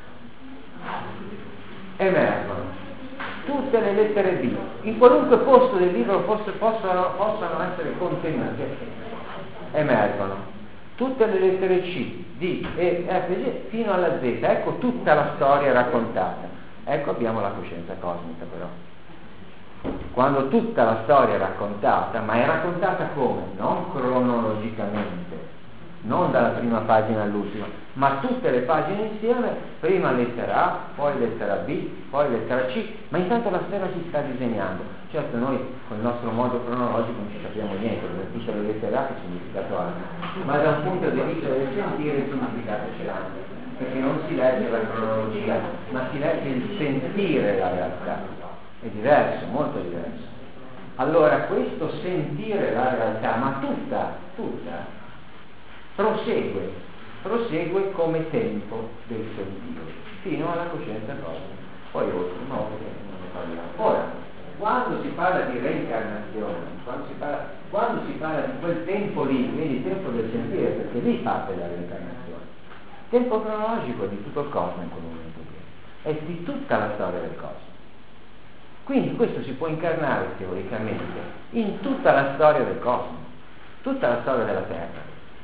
Emergono tutte le lettere B, in qualunque posto del libro posso, possano, possano essere contenute, emergono tutte le lettere C, D, E, F, G fino alla Z. Ecco tutta la storia raccontata. Ecco abbiamo la coscienza cosmica però. Quando tutta la storia è raccontata, ma è raccontata come? Non cronologicamente, non dalla prima pagina all'ultima, ma tutte le pagine insieme, prima lettera A, poi lettera B, poi lettera C, ma intanto la storia si sta disegnando. Certo noi con il nostro modo cronologico non ci capiamo niente, perché tutte le lettere A che significato hanno, ma da un punto di vista del sentire il significato ce l'hanno, perché non si legge la cronologia, ma si legge il sentire la realtà. È diverso, molto diverso. Allora questo sentire la realtà, ma tutta, tutta, prosegue, prosegue come tempo del sentire, fino alla coscienza cosmica. Poi oltre, ma oltre non ne parliamo. Ora, quando si parla di reincarnazione, quando si parla, quando si parla di quel tempo lì, quindi il tempo del sentire, perché lì parte la reincarnazione, il tempo cronologico è di tutto il cosmo in quel momento lì, è di tutta la storia del cosmo. Quindi questo si può incarnare teoricamente in tutta la storia del cosmo, tutta la storia della Terra,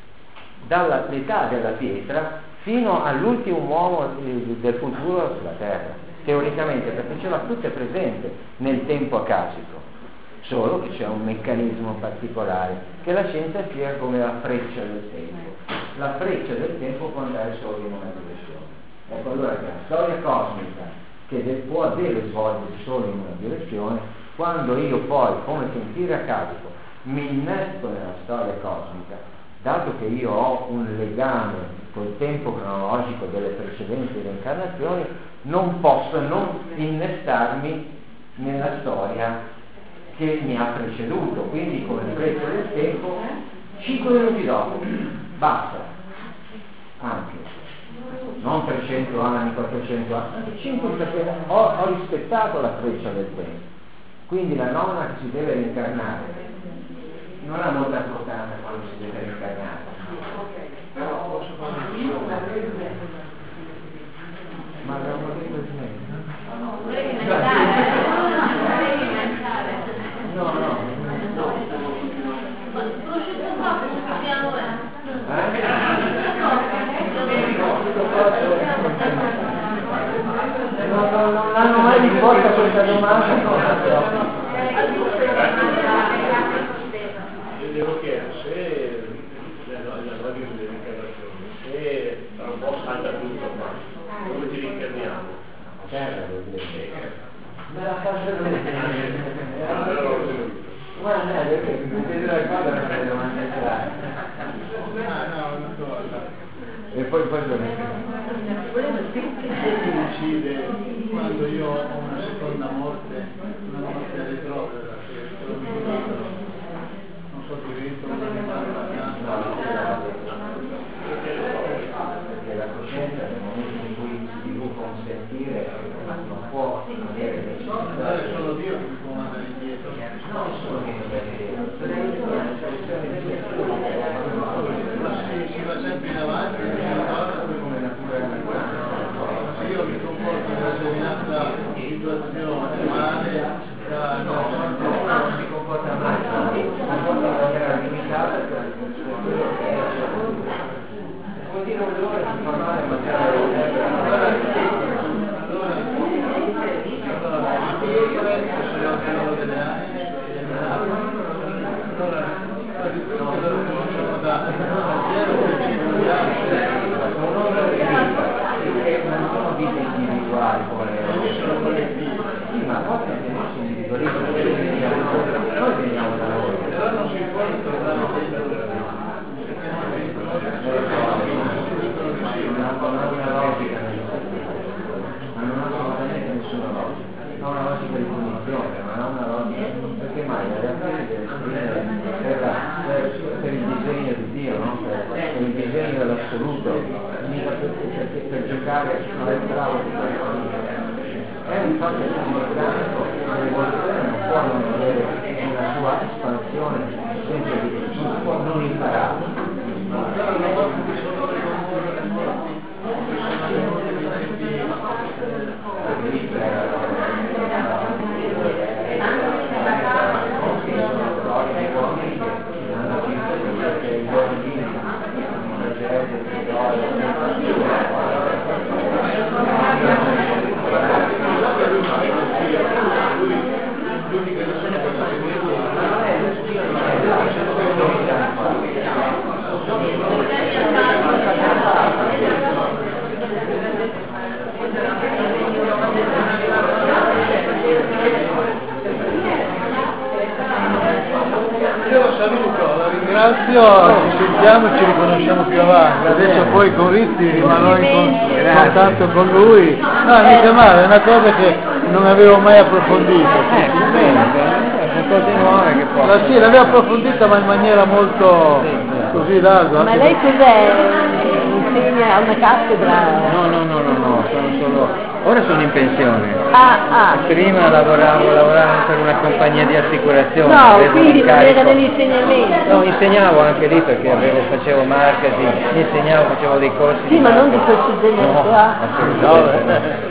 dall'età della pietra fino all'ultimo uomo del futuro sulla Terra, teoricamente, perché ce l'ha tutte presente nel tempo acasico, solo che c'è un meccanismo particolare, che la scienza spiega come la freccia del tempo. La freccia del tempo può andare solo in una direzione. Ecco allora che la storia cosmica che de- può deve svolgersi solo in una direzione, quando io poi, come sentire acasico, mi innesto nella storia cosmica, dato che io ho un legame col tempo cronologico delle precedenti reincarnazioni, non posso non innestarmi nella storia che mi ha preceduto, quindi come le frecce del tempo, cinque minuti dopo, basta, anche. Non trecento anni, quattrocento anni, cinque perché ho, ho rispettato la freccia del tempo. Quindi la nonna che si deve reincarnare non ha molta importanza quando si deve reincarnare. Però posso fare ma abbiamo detto il No, volevi mentare. No, no. Ma prosciutto qua funziona ora. No, no, non hanno mai risposto a questa domanda. Io devo chiedere se la radio di reincarnazione, se tra un po' salta tutto, ma dove ti reincarniamo? Me la faccio vedere. Guarda, perché mi vedete la cosa per le domande strane. Ah no, una cosa. E poi poi dove? Che ti decide quando io ho una seconda morte, una morte retrograda, che te lo dico, non so, divento un animale vagante? Perché la coscienza nel momento in cui si sviluppa un sentire non può avere dei No, è solo Dio che mi può mandare indietro. non solo che non deve dire, Ma si, si va sempre in avanti, si ritorna come natura della se io mi comporto in una determinata situazione male, da non si comporta male, si comporta in maniera limitata per quello che è. Vuol dire un loro si fa male in maniera limitata. Non sono vite individuali come sono collettive. Sì, ma forse anche noi si individualizzano, noi veniamo da loro. Però non si può tornare sempre ormai la realtà deve esprimere per, la, per, per il disegno di Dio, no? per, per il disegno dell'assoluto, mica per, per, per giocare al bravo di questo. È un fatto importante, l'evoluzione non può non avere una sua espansione senza di non può non imparare. Io lo saluto, la ringrazio, ci sentiamo e ci riconosciamo più avanti. Adesso poi con Rizzi rimarrò in con- contatto con lui. No, mica male, è una cosa che non avevo mai approfondito. Eh, bene, sono cose nuove che può. La, sì, l'avevo approfondita ma in maniera molto così larga. Ma lei cos'è? Insegna a una cattedra? No, no, no, no, no, sono solo. Ora sono in pensione. Ah, ah. Prima lavoravo, lavoravo per una compagnia di assicurazione. No, avevo quindi non l'incarico- era dell'insegnamento. No, insegnavo anche lì perché avevo, facevo marketing, insegnavo, facevo dei corsi. Sì, ma non di questo genere No, qua. assolutamente.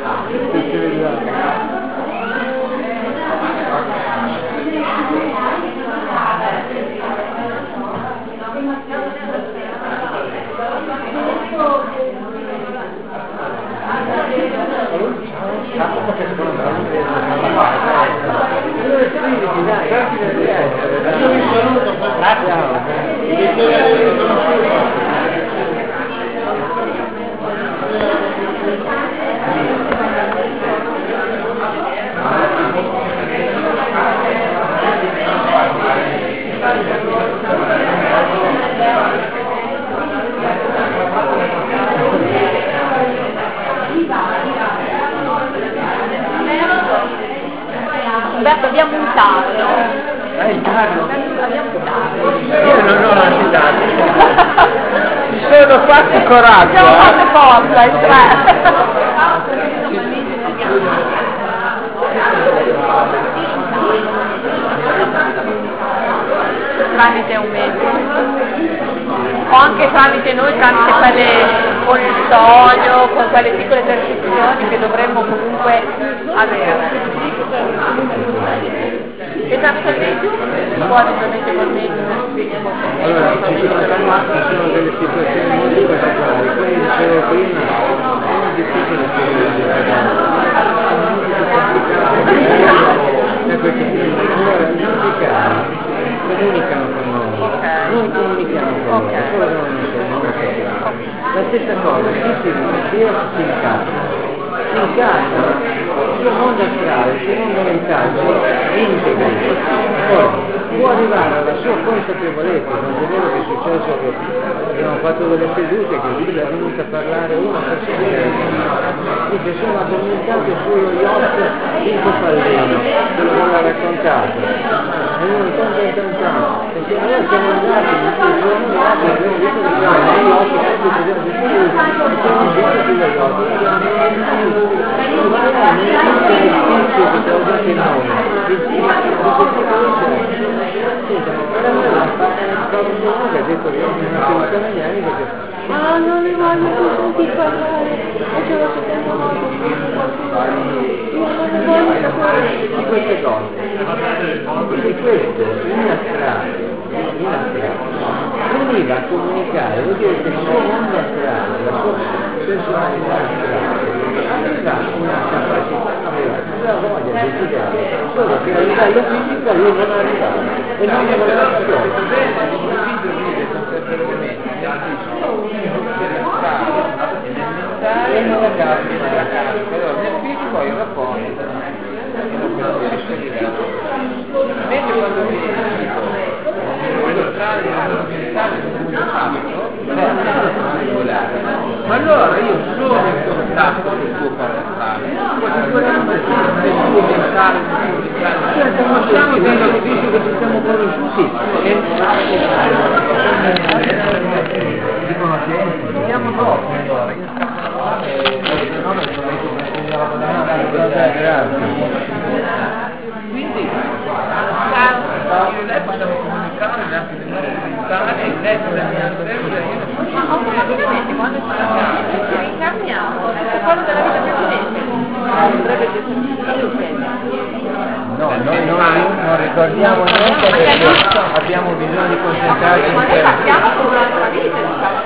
Umberto, abbiamo un tarlo. Eh, il tarlo? Abbiamo un tarlo. Io non ho l'ansietà. Ci sono fatti coraggio. Abbiamo eh. fatto forza, il tre. Tramite un mezzo. O anche tramite noi, tramite quelle con il sogno, con quelle piccole percezioni che dovremmo comunque avere. E tramite il mezzo? Si può naturalmente col mezzo. Allora, ci sono, ci sono delle situazioni molto particolari, come dicevo prima, è molto difficile spiegare. Da questo punto di vista, gli indicati comunicano con noi, noi comunichiamo con loro, solo che non lo sappiamo. La stessa cosa, chi si sia si incastra. Si incastra il suo mondo astrale, il suo mondo mentale, integri. Ora, può arrivare alla sua consapevolezza, non è vero che è successo che abbiamo fatto delle sedute che qui è venuta a parlare una persona dice sono addormentato sullo yacht in Cefalino, te lo vuole raccontato. E noi intanto intanto, perché allora siamo andati, mi sono andati, abbiamo visto che siamo negli yacht, tutti presenti su lui, e siamo giunti sullo yacht, e abbiamo visto non c'era neanche il tizio che ci ha usato il nome, il tizio di questo paese. Senta, ma per me l'ha fatto una cosa che ha detto che non è più italiani perché Ah, non ne voglio più sentire parlare. Facevo secondo modo. Io non ne voglio sapere. di queste cose. Quindi questo in astrale, in astrale, veniva a comunicare, vuol dire che il suo mondo astrale, la sua personalità astrale, aveva una capacità, aveva una voglia di desiderio, solo che a livello fisico lui non arrivava e non ne voleva sapere. E non la capita, però nel fisico io la pongo e non me lo riesco a livello. Invece quando mi dico quello strano è mentale molto particolare, ma allora io sono in contatto con il tuo corpo astrale, quasi due anni può pensare di conosciamo degli uffici che ci siamo conosciuti e di conoscenza. ci vediamo dopo allora, io scappo da qua e no, perché quindi io e lei possiamo comunicare neanche di nuovo comunicare e lei per la mia antenne io Ma automaticamente quando ci lasciamo ci rincarniamo, è quello della vita precedente, non potrebbe esserci successo. No, noi non, non ricordiamo niente perché abbiamo bisogno di concentrarci in Ma noi questo. partiamo con un'altra vita, diciamo.